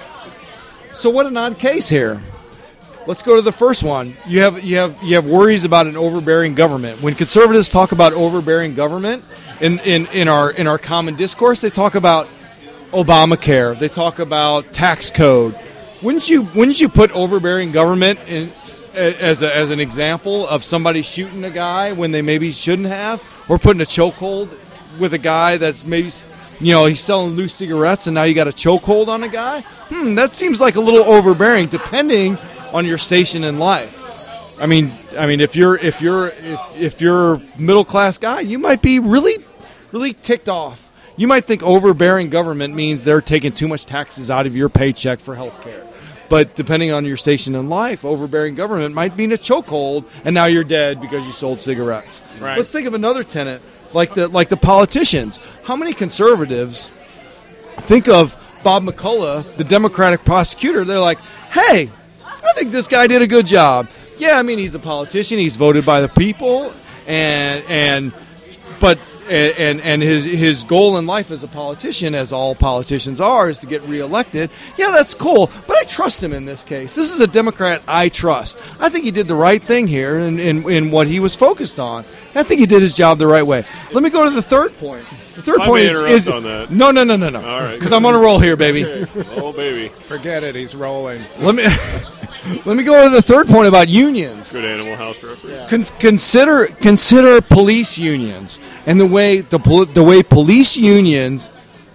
Speaker 7: So what an odd case here. Let's go to the first one. You have you have you have worries about an overbearing government. When conservatives talk about overbearing government in, in, in our in our common discourse, they talk about Obamacare. They talk about tax code. Wouldn't you wouldn't you put overbearing government in as a, as an example of somebody shooting a guy when they maybe shouldn't have, or putting a chokehold with a guy that's maybe, you know, he's selling loose cigarettes and now you got a chokehold on a guy? Hmm, that seems like a little overbearing, depending on your station in life. I mean, I mean, if you're if you're if, if you're a middle class guy, you might be really, really ticked off. You might think overbearing government means they're taking too much taxes out of your paycheck for health care. But depending on your station in life, overbearing government might mean a chokehold, and now you're dead because you sold cigarettes.
Speaker 1: Right.
Speaker 7: Let's think of another tenet, like the like the politicians. How many conservatives think of Bob McCullough, the Democratic prosecutor? They're like, hey, I think this guy did a good job. Yeah, I mean, he's a politician. He's voted by the people, and and but and and his his goal in life as a politician, as all politicians are, is to get reelected. Yeah, that's cool, but I trust him in this case. This is a Democrat I trust. I think he did the right thing here in, in, in what he was focused on. I think he did his job the right way. Let me go to the third point. The third
Speaker 6: I
Speaker 7: point
Speaker 6: may
Speaker 7: is,
Speaker 6: interrupt
Speaker 7: is
Speaker 6: on that.
Speaker 7: no, no, no, no, no.
Speaker 6: All right.
Speaker 7: Because I'm on a roll here, baby.
Speaker 6: Oh, baby.
Speaker 1: Forget it. He's rolling.
Speaker 7: Let me let me go to the third point about unions.
Speaker 6: Good Animal House reference.
Speaker 7: Con- consider consider police unions and the way the pol- the way police unions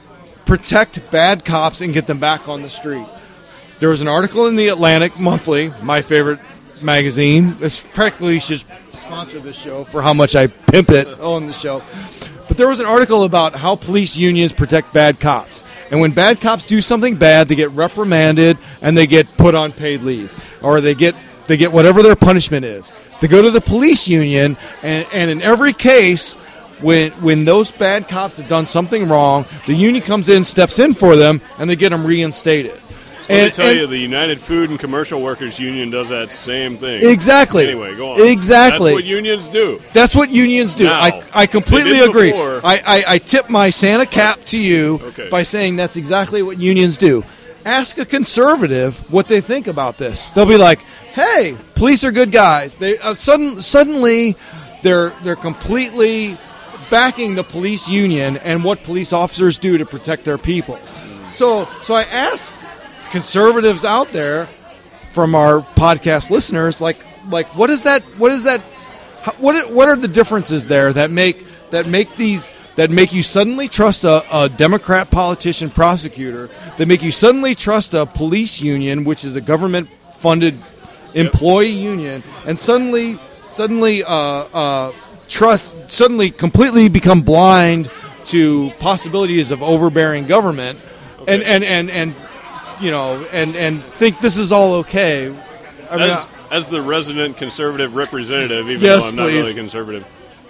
Speaker 7: protect bad cops and get them back on the street. There was an article in the Atlantic Monthly, my favorite magazine. It's practically should sponsor this show for how much I pimp it on the show. But there was an article about how police unions protect bad cops. And when bad cops do something bad, they get reprimanded and they get put on paid leave. Or they get they get whatever their punishment is. They go to the police union, and, and in every case, when when those bad cops have done something wrong, the union comes in, steps in for them, and they get them reinstated.
Speaker 6: Let
Speaker 7: and,
Speaker 6: me tell
Speaker 7: and,
Speaker 6: you, the United Food and Commercial Workers Union does that same thing.
Speaker 7: Exactly.
Speaker 6: Anyway, go on.
Speaker 7: Exactly.
Speaker 6: That's what unions do.
Speaker 7: That's what unions do.
Speaker 6: Now,
Speaker 7: I, I completely
Speaker 6: they did
Speaker 7: agree.
Speaker 6: before.
Speaker 7: I, I, I tip my Santa cap to you
Speaker 6: Okay.
Speaker 7: by saying that's exactly what unions do. Ask a conservative what they think about this. They'll be like, "Hey, police are good guys." They uh, sudden, suddenly they're they're completely backing the police union and what police officers do to protect their people. So so I ask conservatives out there from our podcast listeners, like like what is that what is that how, what what are the differences there that make that make these that make you suddenly trust a, a Democrat politician prosecutor, that make you suddenly trust a police union, which is a government funded employee union, and suddenly suddenly uh, uh, trust suddenly completely become blind to possibilities of overbearing government,
Speaker 6: Okay.
Speaker 7: and, and, and, and you know and, and think this is all okay. I mean,
Speaker 6: As, as the resident conservative representative, even
Speaker 7: Yes,
Speaker 6: though I'm not
Speaker 7: please.
Speaker 6: really conservative,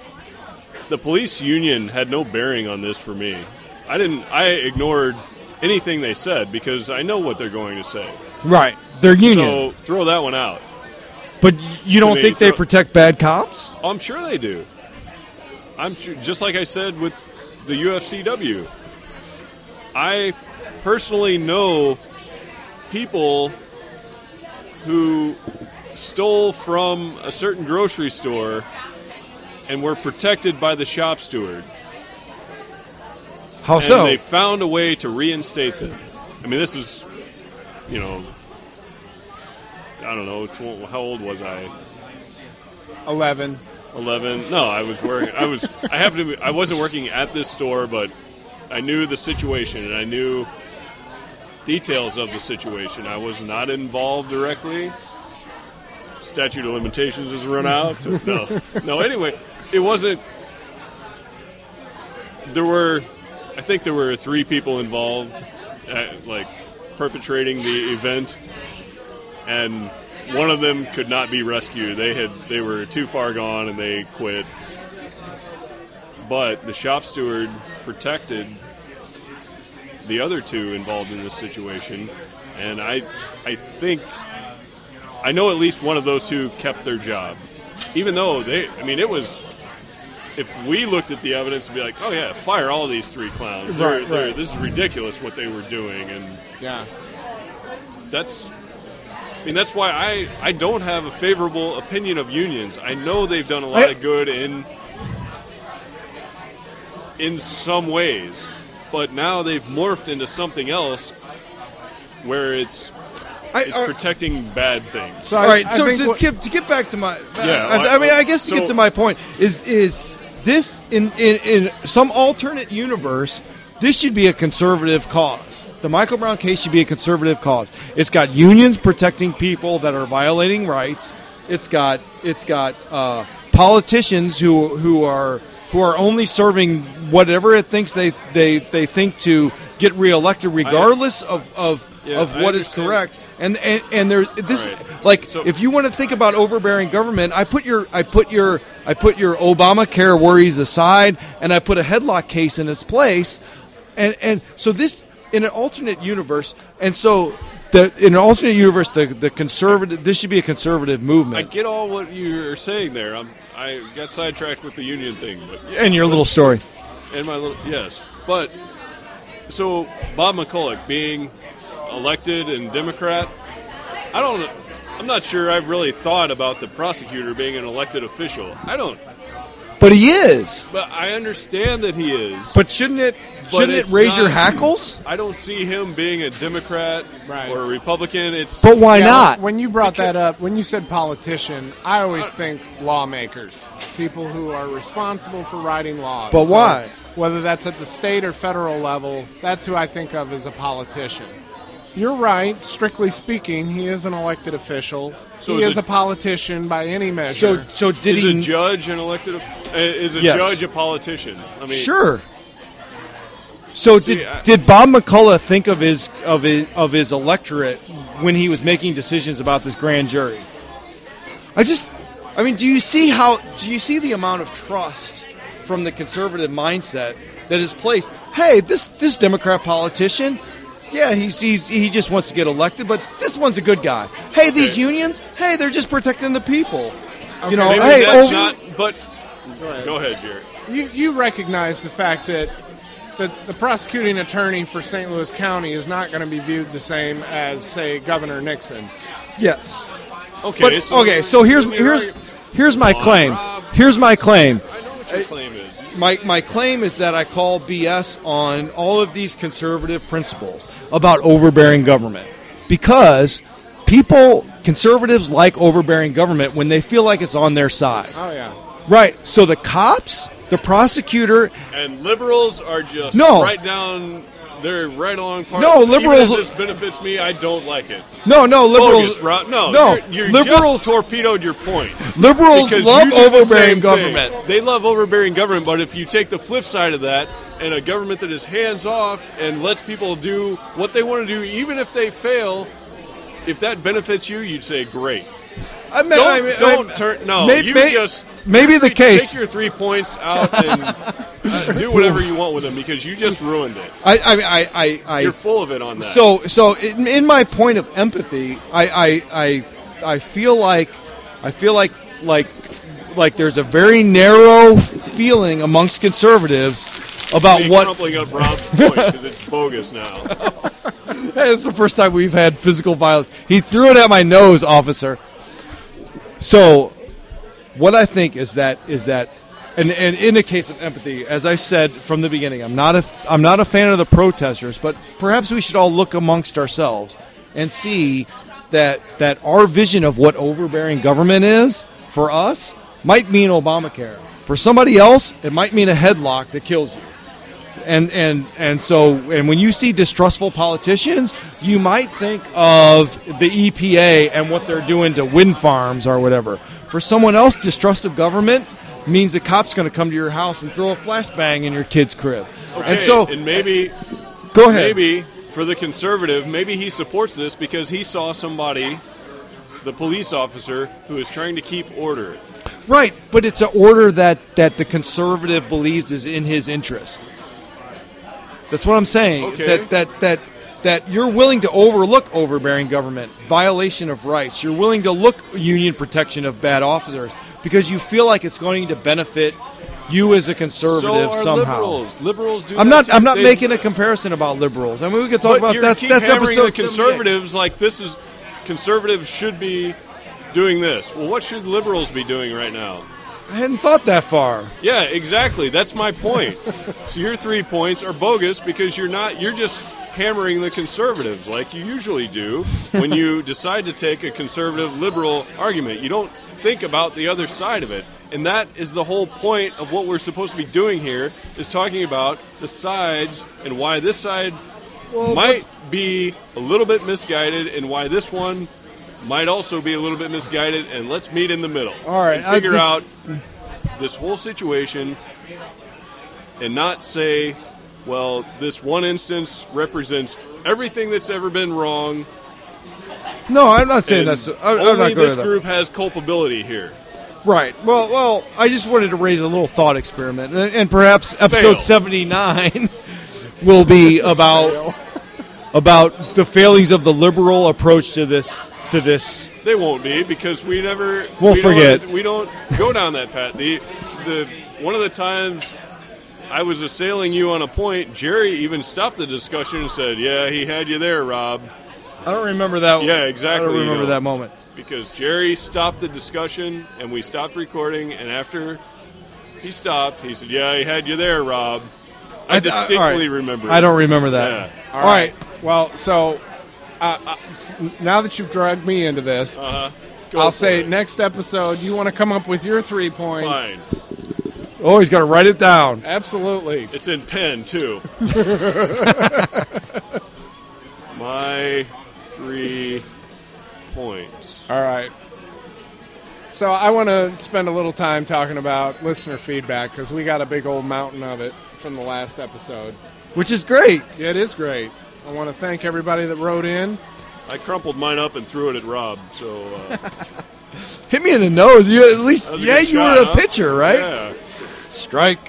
Speaker 6: the police union had no bearing on this for me. I didn't. I ignored anything they said because I know what they're going to say.
Speaker 7: right, they're union,
Speaker 6: So throw that one out.
Speaker 7: but you don't
Speaker 6: me,
Speaker 7: think they
Speaker 6: throw-
Speaker 7: protect bad cops?
Speaker 6: Oh, I'm sure they do. I'm sure, just like I said with the U F C W. I personally know people who stole from a certain grocery store and were protected by the shop steward.
Speaker 7: How
Speaker 6: And
Speaker 7: so?
Speaker 6: they found a way to reinstate them. I mean, this is, you know, I don't know, tw- how old was I?
Speaker 1: Eleven.
Speaker 6: eleven. No, I was working. I was. I happened to. Be, I wasn't working at this store, but I knew the situation and I knew details of the situation. I was not involved directly. Statute of limitations has run out. No, no. Anyway, it wasn't. There were, I think there were three people involved, at, like perpetrating the event, and one of them could not be rescued. They had they were too far gone and they quit. But the shop steward protected the other two involved in this situation, and I I think I know at least one of those two kept their job, even though they I mean it was. If we looked at the evidence and be like, oh yeah, fire all these three clowns. They're,
Speaker 1: Right,
Speaker 6: they're,
Speaker 1: right.
Speaker 6: this is ridiculous what they were doing, and
Speaker 1: Yeah.
Speaker 6: that's. I mean, that's why I, I don't have a favorable opinion of unions. I know they've done a lot
Speaker 7: I-
Speaker 6: of good in in some ways, but now they've morphed into something else where it's
Speaker 7: I,
Speaker 6: it's
Speaker 7: I-
Speaker 6: protecting bad things.
Speaker 1: So
Speaker 7: All
Speaker 1: I-
Speaker 7: right,
Speaker 1: I
Speaker 7: so
Speaker 1: think
Speaker 7: to,
Speaker 1: what-
Speaker 7: get, to get back to my,
Speaker 6: Yeah,
Speaker 7: I, I
Speaker 6: I-
Speaker 7: mean, I guess to
Speaker 6: so-
Speaker 7: get to my point is is this in, in in some alternate universe, this should be a conservative cause. The Michael Brown case should be a conservative cause. It's got unions protecting people that are violating rights. It's got it's got uh, politicians who who are who are only serving whatever it thinks they they, they think to get reelected, regardless of of,
Speaker 6: Yeah,
Speaker 7: of
Speaker 6: I
Speaker 7: what is
Speaker 6: understand.
Speaker 7: correct. And and, and there this
Speaker 6: All right.
Speaker 7: like
Speaker 6: So-
Speaker 7: if you want to think about overbearing government, I put your I put your I put your Obamacare worries aside, and I put a headlock case in its place, and and so this in an alternate universe, and so the in an alternate universe, the the conservative this should be a conservative
Speaker 6: I
Speaker 7: movement.
Speaker 6: get all what you're saying there. I'm, I got sidetracked with the union thing, but
Speaker 7: And your little story.
Speaker 6: and my little yes, but so Bob McCulloch being elected and Democrat, I don't. I'm not sure I've really thought about the prosecutor being an elected official. I don't,
Speaker 7: But he is.
Speaker 6: but I understand that he is.
Speaker 7: But shouldn't it
Speaker 6: But
Speaker 7: shouldn't it
Speaker 6: it's
Speaker 7: raise your
Speaker 6: not-
Speaker 7: hackles?
Speaker 6: I don't see him being a Democrat
Speaker 1: Right.
Speaker 6: or a Republican. It's
Speaker 7: But why
Speaker 1: Yeah,
Speaker 7: not?
Speaker 1: When you brought that up, when you said politician, I always think lawmakers, people who are responsible for writing laws.
Speaker 7: But
Speaker 1: So
Speaker 7: why?
Speaker 1: Whether that's at the state or federal level, that's who I think of as a politician. You're right. Strictly speaking, he is an elected official.
Speaker 6: So
Speaker 1: he
Speaker 6: is
Speaker 1: is
Speaker 6: it-
Speaker 1: a politician by any measure.
Speaker 7: So so did
Speaker 6: is
Speaker 7: he?
Speaker 6: a judge an elected? of- uh, Is a
Speaker 7: Yes.
Speaker 6: judge a politician? I mean,
Speaker 7: Sure. So
Speaker 6: See,
Speaker 7: did
Speaker 6: I-
Speaker 7: did Bob McCullough think of his of his of his electorate when he was making decisions about this grand jury? I just, I mean, do you see how do you see the amount of trust from the conservative mindset that is placed? Hey, this this Democrat politician, yeah, he's, he's he just wants to get elected, but this one's a good guy. Hey, these
Speaker 6: Okay.
Speaker 7: unions, hey, they're just protecting the people. You know,
Speaker 6: Maybe
Speaker 7: hey,
Speaker 6: that's
Speaker 7: over-
Speaker 6: not. But
Speaker 1: ahead.
Speaker 6: go ahead, Jared.
Speaker 1: You you recognize the fact that the, the prosecuting attorney for Saint Louis County is not going to be viewed the same as, say, Governor Nixon.
Speaker 7: yes.
Speaker 6: Okay.
Speaker 7: But
Speaker 6: so
Speaker 7: okay, so here's here's here's my
Speaker 6: Come on,
Speaker 7: claim.
Speaker 6: Rob.
Speaker 7: Here's my claim.
Speaker 6: I know what your claim is.
Speaker 7: My my claim is that I call B S on all of these conservative principles about overbearing government because people conservatives like overbearing government when they feel like it's on their side.
Speaker 1: Oh, yeah.
Speaker 7: Right. So the cops, the prosecutor,
Speaker 6: And liberals are just
Speaker 7: No.
Speaker 6: right down. They're right along. Part,
Speaker 7: No, liberals-
Speaker 6: Even if this benefits me, I don't like it.
Speaker 7: no, no, liberals,
Speaker 6: Bogus, Rob. No,
Speaker 7: no,
Speaker 6: you're, you're
Speaker 7: liberals,
Speaker 6: just torpedoed your point.
Speaker 7: liberals
Speaker 6: Because
Speaker 7: love
Speaker 6: you do the
Speaker 7: overbearing
Speaker 6: same
Speaker 7: government.
Speaker 6: thing. They love overbearing government, but if you take the flip side of that, and a government that is hands off and lets people do what they want to do, even if they fail, if that benefits you, you'd say great.
Speaker 7: I mean,
Speaker 6: Don't,
Speaker 7: I mean,
Speaker 6: don't
Speaker 7: I-
Speaker 6: turn. No,
Speaker 7: may-
Speaker 6: you
Speaker 7: may-
Speaker 6: just
Speaker 7: maybe the
Speaker 6: take
Speaker 7: case.
Speaker 6: your three points out and uh, do whatever you want with them because you just ruined it.
Speaker 7: I, I, I, I, I
Speaker 6: You're full of it on that.
Speaker 7: So, so in, in my point of empathy, I, I, I, I feel like, I feel like, like, like there's a very narrow feeling amongst conservatives about
Speaker 6: You're
Speaker 7: what.
Speaker 6: crumpling up Rob's point because it's bogus now.
Speaker 7: Hey, it's the first time we've had physical violence. He threw it at my nose, officer. So, what I think is that is that, and, and in the case of empathy, as I said from the beginning, I'm not a I'm not a fan of the protesters, but perhaps we should all look amongst ourselves and see that that our vision of what overbearing government is for us might mean Obamacare. For somebody else, it might mean a headlock that kills you. And and and so and when you see distrustful politicians, you might think of the E P A and what they're doing to wind farms or whatever. For someone else, distrust of government means the cop's going to come to your house and throw a flashbang in your kid's crib.
Speaker 6: Okay,
Speaker 7: And so,
Speaker 6: and maybe,
Speaker 7: go ahead.
Speaker 6: maybe for the conservative, maybe he supports this because he saw somebody the police officer who is trying to keep order.
Speaker 7: Right, but it's an order that, that the conservative believes is in his interest. That's what I'm saying.
Speaker 6: Okay.
Speaker 7: That that that that you're willing to overlook overbearing government, violation of rights. You're willing to look union protection of bad officers because you feel like it's going to benefit you as a conservative
Speaker 6: so are
Speaker 7: somehow.
Speaker 6: Liberals. Liberals do
Speaker 7: I'm
Speaker 6: that
Speaker 7: not.
Speaker 6: too.
Speaker 7: I'm not
Speaker 6: They-
Speaker 7: making a comparison about liberals. I mean, we could talk
Speaker 6: but
Speaker 7: about
Speaker 6: you
Speaker 7: that.
Speaker 6: keep
Speaker 7: That's
Speaker 6: hammering
Speaker 7: episode
Speaker 6: the conservatives like this is conservatives should be doing this. Well, what should liberals be doing right now?
Speaker 7: I hadn't thought that far.
Speaker 6: Yeah, exactly. That's my point. So your three points are bogus because you're not. You're just hammering the conservatives like you usually do when you decide to take a conservative liberal argument. You don't think about the other side of it. And that is the whole point of what we're supposed to be doing here, is talking about the sides and why this side
Speaker 7: Well,
Speaker 6: might be a little bit misguided and why this one might also be a little bit misguided, and let's meet in the middle.
Speaker 7: All right,
Speaker 6: and
Speaker 7: I
Speaker 6: figure
Speaker 7: just-
Speaker 6: out this whole situation and not say, well, this one instance represents everything that's ever been wrong.
Speaker 7: No, I'm not saying
Speaker 6: and
Speaker 7: that's. I, I'm
Speaker 6: only
Speaker 7: not going
Speaker 6: this
Speaker 7: to that.
Speaker 6: group has culpability here.
Speaker 7: Right. Well, well, I just wanted to raise a little thought experiment, and, and perhaps episode
Speaker 6: Fail.
Speaker 7: seventy-nine will be about about the failings of the liberal approach to this to this.
Speaker 6: They won't be because we never.
Speaker 7: We'll
Speaker 6: we
Speaker 7: forget.
Speaker 6: Don't, we don't go down that path. The the one of the times I was assailing you on a point, Jerry even stopped the discussion and said, "Yeah, he had you there, Rob."
Speaker 7: I don't remember that.
Speaker 6: Yeah, exactly.
Speaker 7: I don't
Speaker 6: you
Speaker 7: remember
Speaker 6: know.
Speaker 7: that moment.
Speaker 6: Because Jerry stopped the discussion and we stopped recording, and after he stopped, he said, "Yeah, he had you there, Rob." I,
Speaker 7: I-
Speaker 6: distinctly
Speaker 7: all right.
Speaker 6: remember.
Speaker 7: I
Speaker 6: it.
Speaker 7: don't remember that.
Speaker 6: Yeah.
Speaker 1: All right. Well, so uh, uh, s- now that you've dragged me into this,
Speaker 6: Uh-huh. Go
Speaker 1: I'll
Speaker 6: for
Speaker 1: say
Speaker 6: it.
Speaker 1: next episode you want to come up with your three points.
Speaker 6: Fine.
Speaker 7: Oh, he's got to write it down.
Speaker 1: Absolutely.
Speaker 6: It's in pen too. My three points.
Speaker 1: All right. So I want to spend a little time talking about listener feedback because we got a big old mountain of it from the last episode.
Speaker 7: Which is great.
Speaker 1: It is great. I want to thank everybody that wrote in.
Speaker 6: I crumpled mine up and threw it at Rob. So uh,
Speaker 7: Hit me in the nose. You at least,
Speaker 6: that was a
Speaker 7: yeah,
Speaker 6: good
Speaker 7: you
Speaker 6: shot,
Speaker 7: were a
Speaker 6: huh?
Speaker 7: pitcher, right?
Speaker 6: Yeah.
Speaker 7: Strike.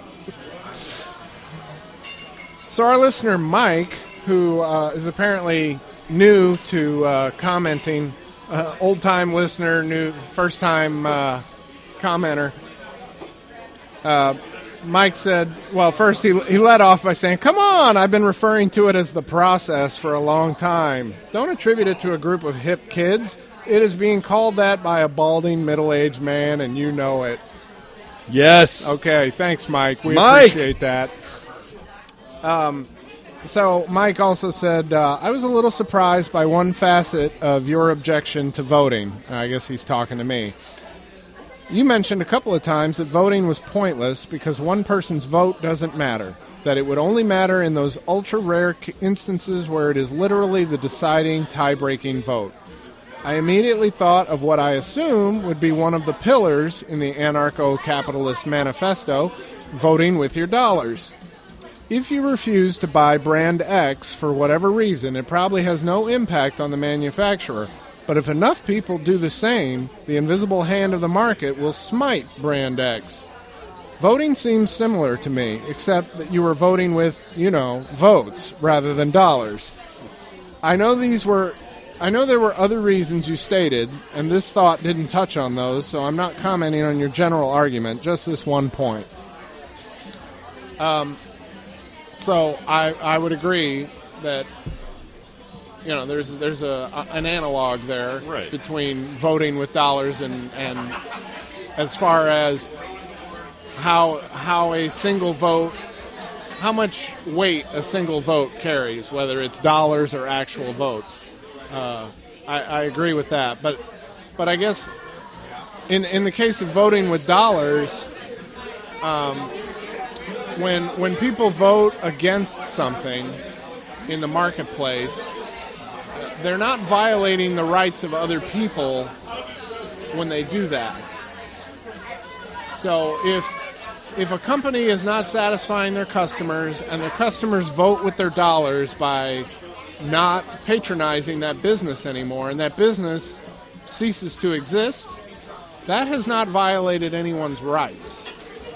Speaker 1: So our listener Mike, who uh, is apparently new to uh, commenting, uh, old-time listener, new first-time uh, commenter, uh, Mike said, well, first he, he led off by saying, "Come on, I've been referring to it as the process for a long time. Don't attribute it to a group of hip kids. It is being called that by a balding middle-aged man, and you know it."
Speaker 7: Yes.
Speaker 1: Okay, thanks, Mike. We
Speaker 7: Mike.
Speaker 1: appreciate that. Um, so Mike also said, uh, I was a little surprised by one facet of your objection to voting. I guess he's talking to me. You mentioned a couple of times that voting was pointless because one person's vote doesn't matter, that it would only matter in those ultra-rare c- instances where it is literally the deciding, tie-breaking vote. I immediately thought of what I assume would be one of the pillars in the anarcho-capitalist manifesto, voting with your dollars. If you refuse to buy brand X for whatever reason, it probably has no impact on the manufacturer. But if enough people do the same, the invisible hand of the market will smite brand X. Voting seems similar to me, except that you were voting with, you know, votes rather than dollars. I know these were... I know there were other reasons you stated, and this thought didn't touch on those, so I'm not commenting on your general argument, just this one point. Um, so I I would agree that, you know, there's there's a, a an analog there
Speaker 6: Right.
Speaker 1: between voting with dollars and, and as far as how how a single vote, how much weight a single vote carries, whether it's dollars or actual votes. Uh, I, I agree with that, but but I guess in in the case of voting with dollars, um, when when people vote against something in the marketplace, they're not violating the rights of other people when they do that. So if if a company is not satisfying their customers and their customers vote with their dollars by not patronizing that business anymore, and that business ceases to exist, that has not violated anyone's rights.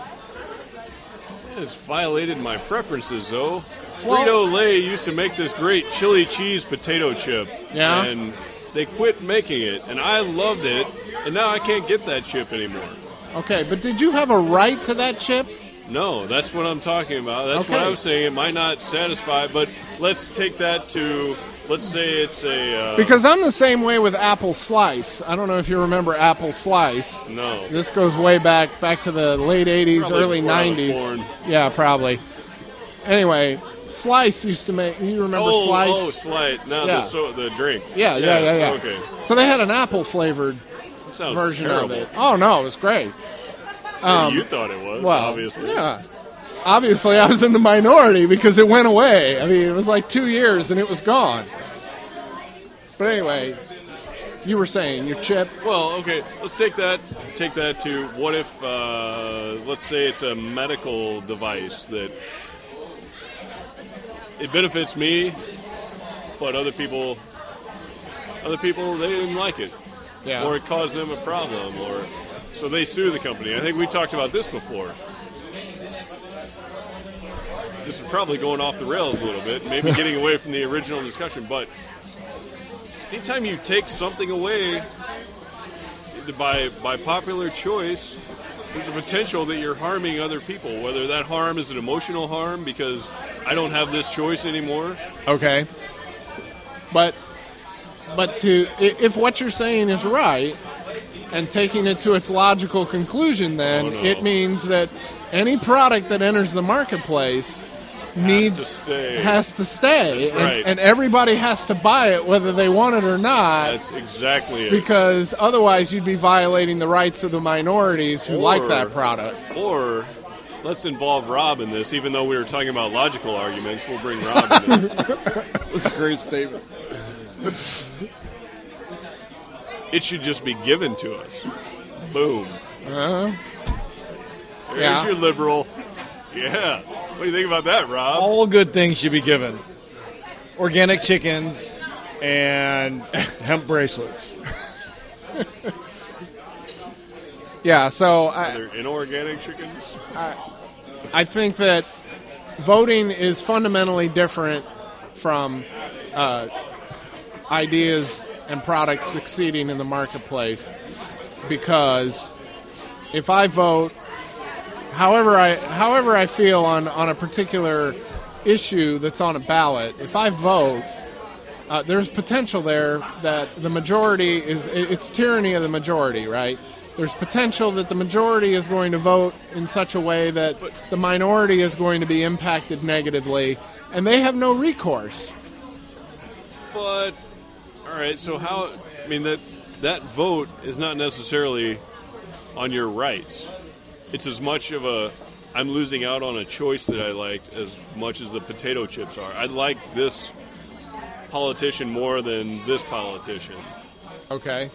Speaker 6: It's violated my preferences, though.
Speaker 1: Well-
Speaker 6: Frito-Lay used to make this great chili cheese potato chip.
Speaker 1: Yeah?
Speaker 6: And they quit making it, and I loved it, and now I can't get that chip anymore.
Speaker 1: Okay, but did you have a right to that chip?
Speaker 6: No, that's what I'm talking about. That's what
Speaker 1: Okay.
Speaker 6: I was saying. It might not satisfy, but let's take that to, let's say it's a... Uh,
Speaker 1: Because I'm the same way with Apple Slice. I don't know if you remember Apple Slice.
Speaker 6: no.
Speaker 1: This goes way back, back to the late eighties,
Speaker 6: Probably
Speaker 1: early
Speaker 6: before I was
Speaker 1: nineties.
Speaker 6: born.
Speaker 1: Yeah, probably. Anyway, Slice used to make. You remember
Speaker 6: Oh,
Speaker 1: Slice?
Speaker 6: oh, Slice. Now
Speaker 1: Yeah.
Speaker 6: the, so, the drink.
Speaker 1: Yeah, yeah, yeah, yeah.
Speaker 6: Okay.
Speaker 1: So they had an apple flavored
Speaker 6: Sounds
Speaker 1: version
Speaker 6: terrible.
Speaker 1: of it. Oh no, it was great.
Speaker 6: Maybe you thought it was,
Speaker 1: Well,
Speaker 6: obviously.
Speaker 1: yeah. Obviously, I was in the minority because it went away. I mean, it was like two years and it was gone. But anyway, you were saying your chip.
Speaker 6: Well, okay, let's take that take that to what if, uh, let's say it's a medical device that it benefits me, but other people, other people, they didn't like it.
Speaker 1: Yeah.
Speaker 6: Or it caused them a problem, or so they sue the company. I think we talked about this before. This is probably going off the rails a little bit, maybe getting away from the original discussion, but anytime you take something away by by popular choice, there's a potential that you're harming other people, whether that harm is an emotional harm because I don't have this choice anymore.
Speaker 1: Okay. But but to i- if what you're saying is right and taking it to its logical conclusion, then
Speaker 6: Oh, no.
Speaker 1: it means that any product that enters the marketplace needs
Speaker 6: to stay.
Speaker 1: has to stay.
Speaker 6: That's
Speaker 1: and,
Speaker 6: right.
Speaker 1: and everybody has to buy it whether they want it or not.
Speaker 6: That's exactly it.
Speaker 1: Because otherwise you'd be violating the rights of the minorities who like
Speaker 6: Or-
Speaker 1: that product.
Speaker 6: Or let's involve Rob in this, even though we were talking about logical arguments, we'll bring Rob in it.
Speaker 7: That's a great statement.
Speaker 6: It should just be given to us. Boom.
Speaker 1: Uh,
Speaker 6: There's
Speaker 1: Yeah.
Speaker 6: your liberal. Yeah. What do you think about that, Rob?
Speaker 7: All good things should be given. Organic chickens and hemp bracelets.
Speaker 1: yeah, so I,
Speaker 6: They're inorganic chickens.
Speaker 1: I think that voting is fundamentally different from uh, ideas and products succeeding in the marketplace, because if I vote, however I however I feel on, on a particular issue that's on a ballot, if I vote, uh, there's potential there that the majority is it- it's tyranny of the majority, right? There's potential that the majority is going to vote in such a way that the minority is going to be impacted negatively, and they have no recourse.
Speaker 6: But all right, so how? I mean that that vote is not necessarily on your rights. It's as much of a I'm losing out on a choice that I liked as much as the potato chips are. I like this politician more than this politician.
Speaker 1: Okay.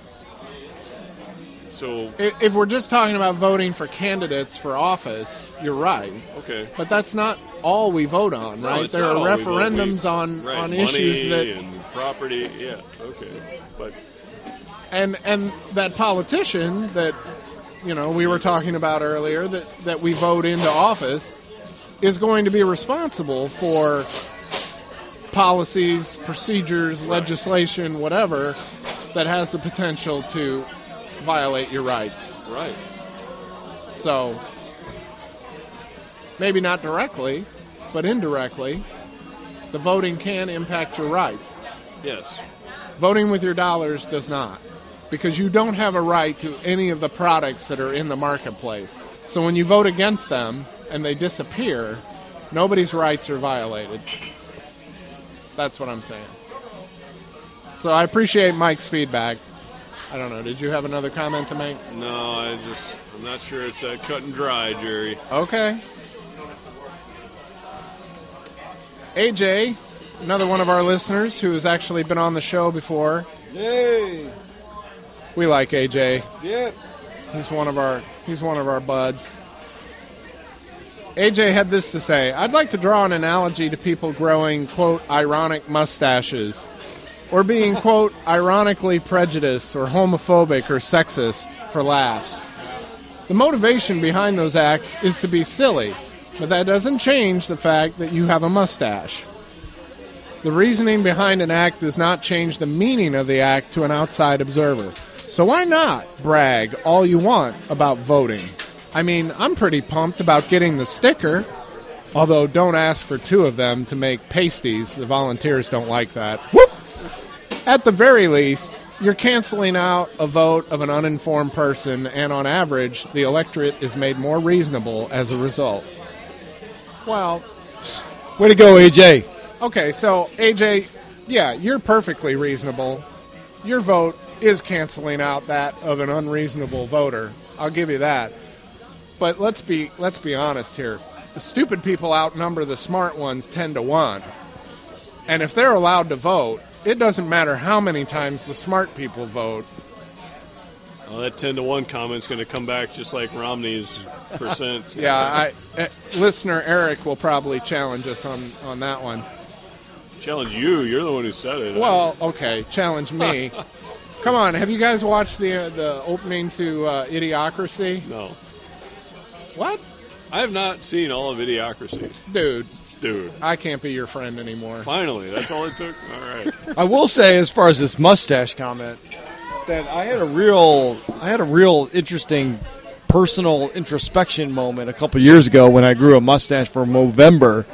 Speaker 6: So
Speaker 1: If, if we're just talking about voting for candidates for office, you're right.
Speaker 6: okay.
Speaker 1: But that's not all we vote on,
Speaker 6: No,
Speaker 1: right?
Speaker 6: it's
Speaker 1: there
Speaker 6: not
Speaker 1: are
Speaker 6: all we vote.
Speaker 1: referendums
Speaker 6: We-
Speaker 1: on
Speaker 6: right,
Speaker 1: on
Speaker 6: money
Speaker 1: issues that
Speaker 6: and property. Yeah, okay, but
Speaker 1: and and that politician that you know we were talking about earlier that that we vote into office is going to be responsible for policies, procedures, legislation, whatever that has the potential to violate your rights.
Speaker 6: right.
Speaker 1: So maybe not directly, but indirectly, the voting can impact your rights.
Speaker 6: Yes.
Speaker 1: Voting with your dollars does not, because you don't have a right to any of the products that are in the marketplace. So when you vote against them and they disappear, nobody's rights are violated. That's what I'm saying. So I appreciate Mike's feedback. I don't know, did you have another comment to make?
Speaker 6: No, I just I'm not sure it's that cut and dry, Jerry.
Speaker 1: Okay. A J, another one of our listeners who has actually been on the show before.
Speaker 7: Yay!
Speaker 1: We like A J.
Speaker 7: Yep.
Speaker 1: He's one of our he's one of our buds. A J had this to say: I'd like to draw an analogy to people growing, quote, ironic mustaches. or being, quote, ironically prejudiced or homophobic or sexist for laughs. The motivation behind those acts is to be silly, but that doesn't change the fact that you have a mustache. The reasoning behind an act does not change the meaning of the act to an outside observer. So why not brag all you want about voting? I mean, I'm pretty pumped about getting the sticker, although don't ask for two of them to make pasties. The volunteers don't like that. Whoop! At the very least, you're canceling out a vote of an uninformed person, and on average, the electorate is made more reasonable as a result. Well,
Speaker 7: way to go, A J.
Speaker 1: Okay, so, A J, yeah, you're perfectly reasonable. Your vote is canceling out that of an unreasonable voter. I'll give you that. But let's be let's be honest here. The stupid people outnumber the smart ones ten to one. And if they're allowed to vote, it doesn't matter how many times the smart people vote.
Speaker 6: Well, that ten to one comment's going to come back just like Romney's percent.
Speaker 1: Yeah, I, uh, listener Eric will probably challenge us on, on that one.
Speaker 6: Challenge you. You're the one who said it.
Speaker 1: Well, okay, challenge me. Come on, have you guys watched the uh, the opening to uh, Idiocracy?
Speaker 6: No.
Speaker 1: What?
Speaker 6: I have not seen all of Idiocracy.
Speaker 1: Dude.
Speaker 6: Dude.
Speaker 1: I can't be your friend anymore.
Speaker 6: Finally, that's all it took? All right.
Speaker 7: I will say, as far as this mustache comment, that I had a real, I had a real interesting personal introspection moment a couple years ago when I grew a mustache for Movember.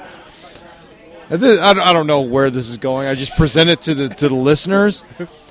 Speaker 7: And this, I, I don't know where this is going. I just present it to the to the listeners.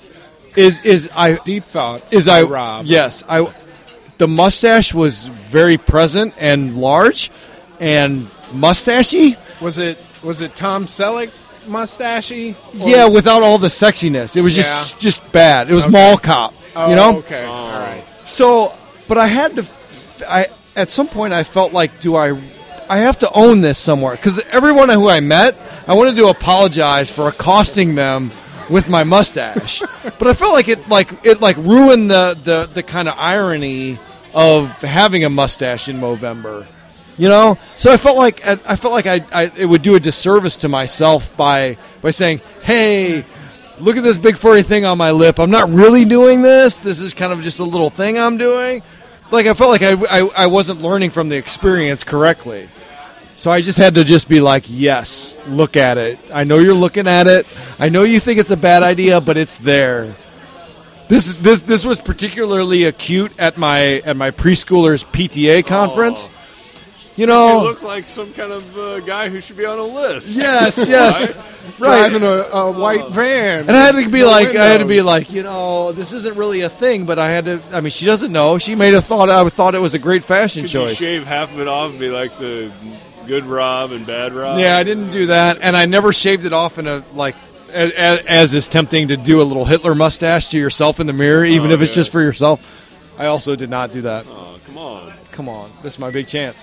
Speaker 7: Is is I
Speaker 1: deep thoughts?
Speaker 7: Is I
Speaker 1: Rob?
Speaker 7: Yes, I. The mustache was very present and large, and mustachy.
Speaker 1: Was it was it Tom Selleck mustachy?
Speaker 7: Yeah, without all the sexiness. It was
Speaker 1: Yeah.
Speaker 7: just just bad. It was
Speaker 1: Okay.
Speaker 7: mall cop.
Speaker 1: Oh,
Speaker 7: you know.
Speaker 1: okay, all right.
Speaker 7: So, but I had to. I at some point I felt like, do I? I have to own this somewhere because everyone who I met, I wanted to apologize for accosting them with my mustache, but I felt like it like it like ruined the the, the kind of irony of having a mustache in Movember, you know. So I felt like I, I felt like I, I it would do a disservice to myself by by saying, "Hey, look at this big furry thing on my lip. I'm not really doing this. This is kind of just a little thing I'm doing." Like I felt like I I, I wasn't learning from the experience correctly. So I just had to just be like, yes, look at it. I know you're looking at it. I know you think it's a bad idea, but it's there. This this this was particularly acute at my at my preschoolers P T A conference.
Speaker 6: Oh.
Speaker 7: You know,
Speaker 6: You look like some kind of uh, guy who should be on a list.
Speaker 7: yes, yes, right.
Speaker 1: Driving a, a white van.
Speaker 7: And I had to be
Speaker 1: No
Speaker 7: like, I had to be
Speaker 1: windows.
Speaker 7: like, you know, this isn't really a thing, but I had to. I mean, she doesn't know. She made a thought. I thought it was a great fashion
Speaker 6: Could you
Speaker 7: choice.
Speaker 6: shave half of it off and be like the good Rob and bad Rob?
Speaker 7: Yeah, I didn't do that, and I never shaved it off in a like as, as is tempting to do a little Hitler mustache to yourself in the mirror, even
Speaker 6: Oh,
Speaker 7: if it's
Speaker 6: yeah.
Speaker 7: just for yourself. I also did not do that.
Speaker 6: Oh, come on.
Speaker 7: Come on, this is my big chance.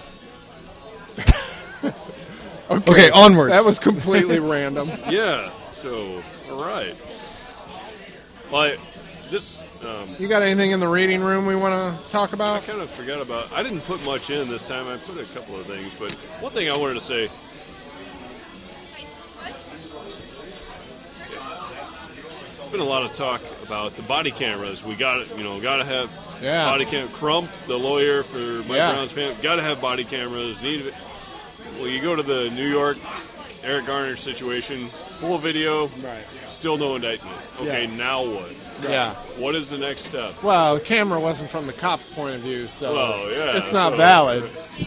Speaker 1: Okay,
Speaker 7: Okay, onwards.
Speaker 1: That was completely random.
Speaker 6: Yeah. So, all right. Like this. Um,
Speaker 1: You got anything in the reading room we want to talk
Speaker 6: I
Speaker 1: about?
Speaker 6: kind of forgot about. I didn't put much in this time. I put a couple of things, but one thing I wanted to say. There's been a lot of talk about the body cameras. We got to, you know, got to have
Speaker 1: Yeah.
Speaker 6: body cam. Crump, the lawyer for Mike
Speaker 1: Yeah.
Speaker 6: Brown's family, got to have body cameras. Need. Well, you go to the New York Eric Garner situation, full video,
Speaker 1: Right.
Speaker 6: still no indictment. Okay,
Speaker 1: Yeah.
Speaker 6: now what?
Speaker 1: Yeah.
Speaker 6: What is the next step?
Speaker 1: Well, the camera wasn't from the cop's point of view, so
Speaker 6: Well, yeah,
Speaker 1: it's not
Speaker 6: so-
Speaker 1: valid.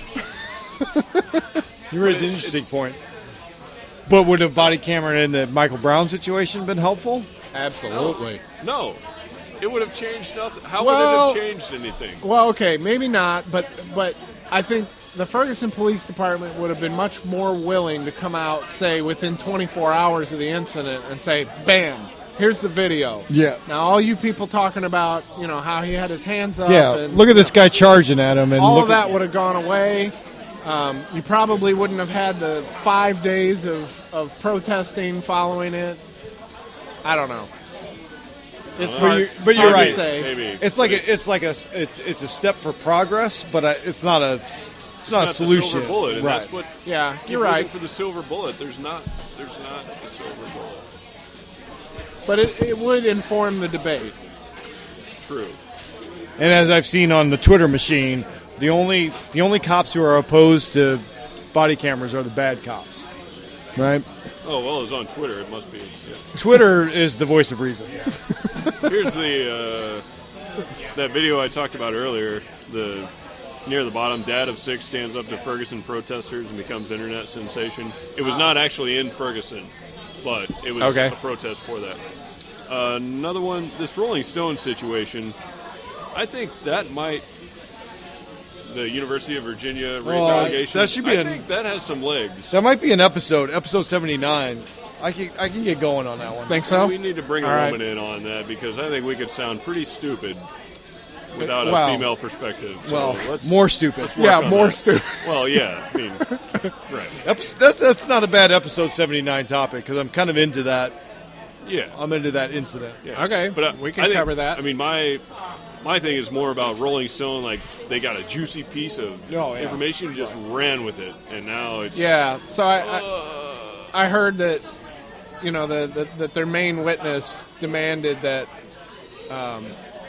Speaker 7: You raised an interesting point. But would a body camera in the Michael Brown situation been helpful?
Speaker 1: Absolutely.
Speaker 6: No, it would have changed nothing. How
Speaker 1: Well-
Speaker 6: would it have changed anything?
Speaker 1: Well, okay, maybe not, but but I think the Ferguson Police Department would have been much more willing to come out, say, within twenty-four hours of the incident and say, bam, here's the video.
Speaker 7: Yeah.
Speaker 1: Now, all you people talking about, you know, how he had his hands up.
Speaker 7: Yeah.
Speaker 1: and
Speaker 7: Look at this guy charging at him, and
Speaker 1: all
Speaker 7: look
Speaker 1: of that
Speaker 7: at,
Speaker 1: would have gone away. Um, you probably wouldn't have had the five days of, of protesting following it. I don't know. It's
Speaker 7: But
Speaker 1: hard,
Speaker 7: you're, but you're
Speaker 1: hard
Speaker 7: right.
Speaker 1: to say.
Speaker 6: Maybe
Speaker 7: It's like
Speaker 6: But
Speaker 7: a, it's like a it's it's a step for progress, but I, it's not a it's, not a
Speaker 6: the
Speaker 7: solution.
Speaker 6: silver bullet, and
Speaker 7: right.
Speaker 6: that's what.
Speaker 1: Yeah,
Speaker 6: keep
Speaker 1: you're
Speaker 6: looking
Speaker 1: right.
Speaker 6: For the silver bullet, there's not. There's not a silver bullet.
Speaker 1: but it, it would inform the debate.
Speaker 6: True.
Speaker 7: And as I've seen on the Twitter machine, the only the only cops who are opposed to body cameras are the bad cops. Right?
Speaker 6: Oh, well, it was on Twitter. It must be. Yeah.
Speaker 7: Twitter is the voice of reason.
Speaker 6: Here's the uh, that video I talked about earlier. The near the bottom, dad of six stands up to Ferguson protesters and becomes internet sensation. It was not actually in Ferguson, but it was
Speaker 1: Okay.
Speaker 6: a protest for that. Uh, another one, this Rolling Stone situation. I think that might. The University of Virginia rape
Speaker 7: Oh,
Speaker 6: allegations.
Speaker 7: that should be
Speaker 6: I
Speaker 7: an-
Speaker 6: think that has some legs.
Speaker 7: That might be an episode, episode seventy-nine. I can I can get going on that one.
Speaker 1: Think so?
Speaker 6: We need to bring a
Speaker 1: All right.
Speaker 6: woman in on that because I think we could sound pretty stupid without a
Speaker 1: Well-
Speaker 6: female perspective. So
Speaker 7: Well,
Speaker 6: let's,
Speaker 7: more stupid.
Speaker 6: let's work
Speaker 1: Yeah,
Speaker 6: on
Speaker 1: more
Speaker 6: that.
Speaker 1: stupid.
Speaker 6: Well, yeah, I mean, right.
Speaker 7: Epi- That's that's not a bad episode seventy-nine topic because I'm kind of into that.
Speaker 6: Yeah,
Speaker 7: I'm into that incident.
Speaker 6: yeah.
Speaker 1: Okay,
Speaker 6: but uh,
Speaker 1: we can
Speaker 6: I think-
Speaker 1: cover that.
Speaker 6: I mean, my my thing is more about Rolling Stone. Like they got a juicy piece of
Speaker 7: Oh, yeah.
Speaker 6: information, just ran with it, and now it's
Speaker 1: Yeah, so I, I, I heard that, you know, the, the, that their main witness demanded that um,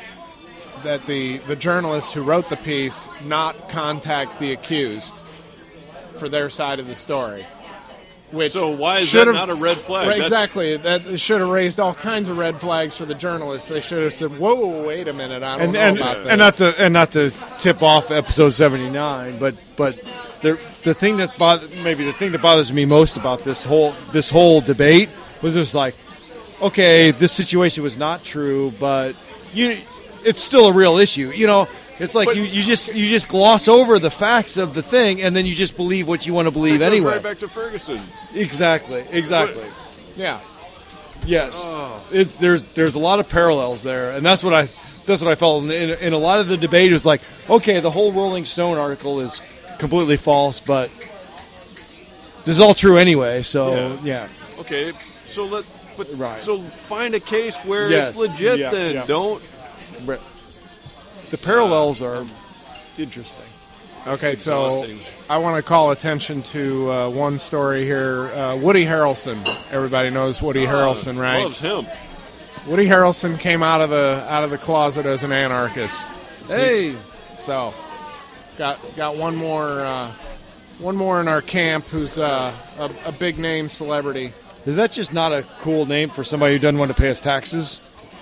Speaker 1: that the, the journalist who wrote the piece not contact the accused for their side of the story. Which
Speaker 6: So why is
Speaker 1: should
Speaker 6: that
Speaker 1: have-
Speaker 6: not a red flag?
Speaker 1: Right,
Speaker 6: That's-
Speaker 1: exactly. That should have raised all kinds of red flags for the journalists. They should have said, "Whoa, wait a minute, I don't
Speaker 7: And
Speaker 1: know
Speaker 7: and,
Speaker 1: about this."
Speaker 7: and not to and not to tip off episode seventy-nine, but but the the thing that bother, maybe the thing that bothers me most about this whole this whole debate was just like, okay, this situation was not true, but you it's still a real issue. You know, it's like
Speaker 6: But-
Speaker 7: you, you just you just gloss over the facts of the thing, and then you just believe what you want to believe
Speaker 6: It goes
Speaker 7: anyway.
Speaker 6: Right back to Ferguson.
Speaker 7: Exactly, exactly.
Speaker 1: yeah.
Speaker 7: Yes,
Speaker 6: Oh.
Speaker 7: it's, there's there's a lot of parallels there, and that's what I that's what I felt in, in, in a lot of the debate. It was like, okay, the whole Rolling Stone article is completely false, but this is all true anyway. So yeah,
Speaker 6: Okay, so let but
Speaker 7: Right.
Speaker 6: so find a case where
Speaker 7: Yes,
Speaker 6: it's legit.
Speaker 7: yeah,
Speaker 6: then
Speaker 7: yeah.
Speaker 6: don't.
Speaker 7: But the parallels are interesting.
Speaker 1: Okay, so
Speaker 6: exhausting.
Speaker 1: I want to call attention to uh, one story here. Uh, Woody Harrelson. Everybody knows Woody Harrelson, right?
Speaker 6: Loves him.
Speaker 1: Woody Harrelson came out of the out of the closet as an anarchist.
Speaker 7: Hey,
Speaker 1: So, got got one more uh, one more in our camp who's uh, a, a big name celebrity.
Speaker 7: is that just not a cool name for somebody who doesn't want to pay his taxes?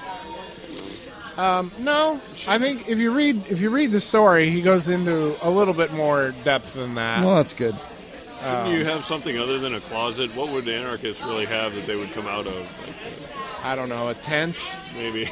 Speaker 1: No, I think if you read if you read the story, he goes into a little bit more depth than that.
Speaker 7: Well, that's good.
Speaker 6: Shouldn't you have something other than a closet? What would anarchists really have that they would come out of? Like,
Speaker 1: I don't know, a tent.
Speaker 6: maybe.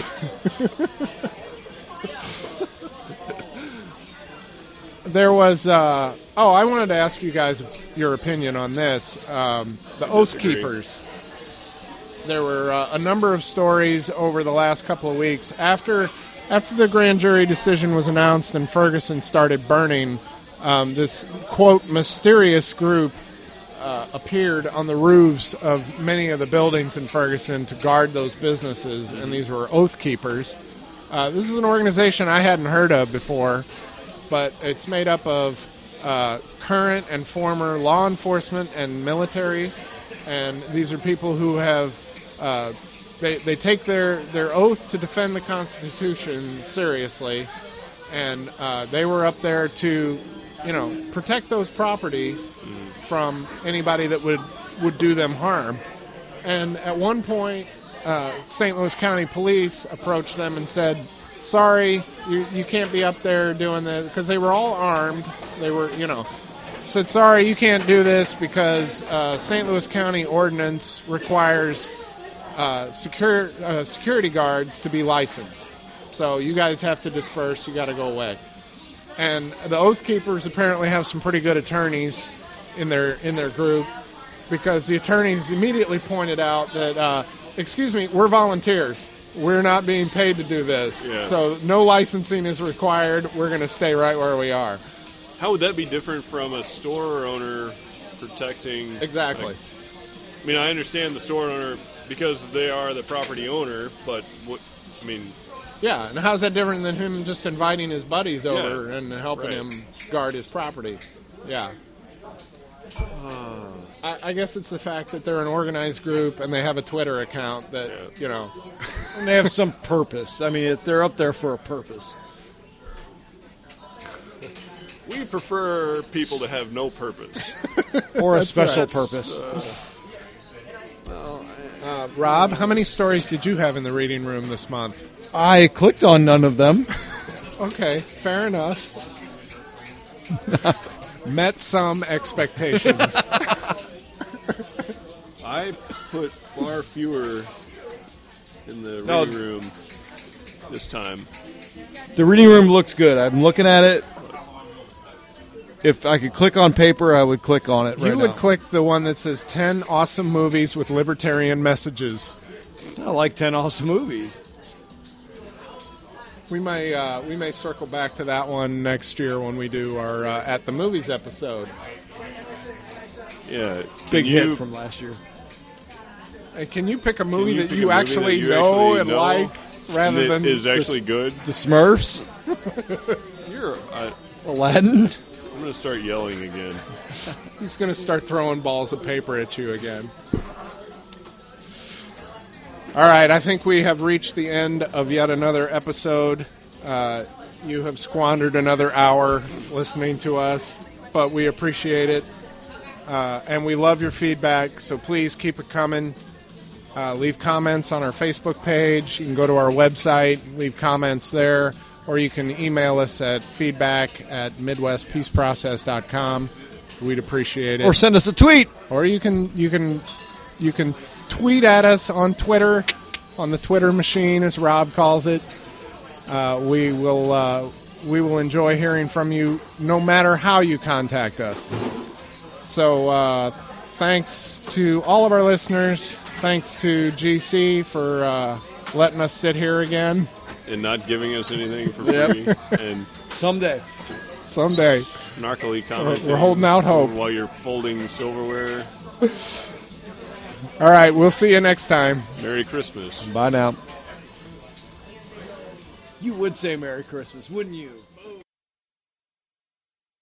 Speaker 1: There was. Uh, oh, I wanted to ask you guys your opinion on this. Um, the Oath
Speaker 6: disagree.
Speaker 1: Keepers. There were uh, a number of stories over the last couple of weeks after after the grand jury decision was announced and Ferguson started burning. Um, this quote mysterious group uh, appeared on the roofs of many of the buildings in Ferguson to guard those businesses, and these were Oath Keepers. Uh, this is an organization I hadn't heard of before, but it's made up of uh, current and former law enforcement and military, and these are people who have uh, they they take their their oath to defend the Constitution seriously, and uh, they were up there to, you know, protect those properties from anybody that would would do them harm. And at one point, uh, Saint Louis County Police approached them and said, sorry, you, you can't be up there doing this, because they were all armed. They were, you know, said, sorry, you can't do this because uh, Saint Louis County ordinance requires uh, secure, uh, security guards to be licensed. So you guys have to disperse. You got to go away. And the Oath Keepers apparently have some pretty good attorneys in their in their group, because the attorneys immediately pointed out that, uh, excuse me, we're volunteers. We're not being paid to do this.
Speaker 6: Yeah.
Speaker 1: So no licensing is required. We're going to stay right where we are.
Speaker 6: How would that be different from a store owner protecting?
Speaker 1: Exactly.
Speaker 6: like- I mean, I understand the store owner because they are the property owner, but what? I mean,
Speaker 1: Yeah, and how's that different than him just inviting his buddies over
Speaker 6: Yeah,
Speaker 1: and helping
Speaker 6: right.
Speaker 1: him guard his property? Yeah. I, I guess it's the fact that they're an organized group and they have a Twitter account that,
Speaker 6: Yeah.
Speaker 1: you know.
Speaker 7: And they have some purpose. I mean, it, they're up there for a purpose.
Speaker 6: We prefer people to have no purpose.
Speaker 7: Or a
Speaker 1: That's
Speaker 7: special
Speaker 1: right.
Speaker 7: purpose.
Speaker 1: Uh, Rob, how many stories did you have in the reading room this month?
Speaker 7: I clicked on none of them.
Speaker 1: Okay, fair enough. Met some expectations.
Speaker 6: I put far fewer in the
Speaker 7: No.
Speaker 6: reading room this time.
Speaker 7: The reading room looks good. I'm looking at it. If I could click on paper, I would click on it right
Speaker 1: You would
Speaker 7: now.
Speaker 1: click the one that says ten awesome movies with libertarian messages.
Speaker 7: I like ten awesome movies.
Speaker 1: We may uh, we may circle back to that one next year when we do our uh, At the Movies episode.
Speaker 6: Yeah,
Speaker 7: Big
Speaker 6: can you,
Speaker 7: hit from last year.
Speaker 1: Hey, can you pick a movie
Speaker 6: you
Speaker 1: that
Speaker 6: pick
Speaker 1: you
Speaker 6: a movie
Speaker 1: actually
Speaker 6: that you
Speaker 1: know
Speaker 6: actually
Speaker 1: and
Speaker 6: know
Speaker 1: like rather
Speaker 6: that
Speaker 1: than
Speaker 6: is
Speaker 1: just-
Speaker 6: actually good.
Speaker 7: The Smurfs,
Speaker 6: You're. I,
Speaker 7: Aladdin.
Speaker 6: I'm going to start yelling again.
Speaker 1: He's going to start throwing balls of paper at you again. All right, I think we have reached the end of yet another episode. Uh, you have squandered another hour listening to us, but we appreciate it. Uh, and we love your feedback, so please keep it coming. Uh, leave comments on our Facebook page. You can go to our website, leave comments there, or you can email us at feedback at midwest peace process dot com. We'd appreciate it.
Speaker 7: Or send us a tweet.
Speaker 1: Or you can you can you can tweet at us on Twitter, on the Twitter machine, as Rob calls it. Uh, we will uh, we will enjoy hearing from you, no matter how you contact us. So uh, thanks to all of our listeners. Thanks to G C for uh, letting us sit here again.
Speaker 6: And not giving us anything for
Speaker 7: Yep.
Speaker 6: free. And
Speaker 7: Someday.
Speaker 1: Someday.
Speaker 6: snarkily commenting.
Speaker 1: We're holding out hope.
Speaker 6: While you're folding silverware.
Speaker 1: All right, we'll see you next time.
Speaker 6: Merry Christmas.
Speaker 7: Bye now. You would say Merry Christmas, wouldn't you?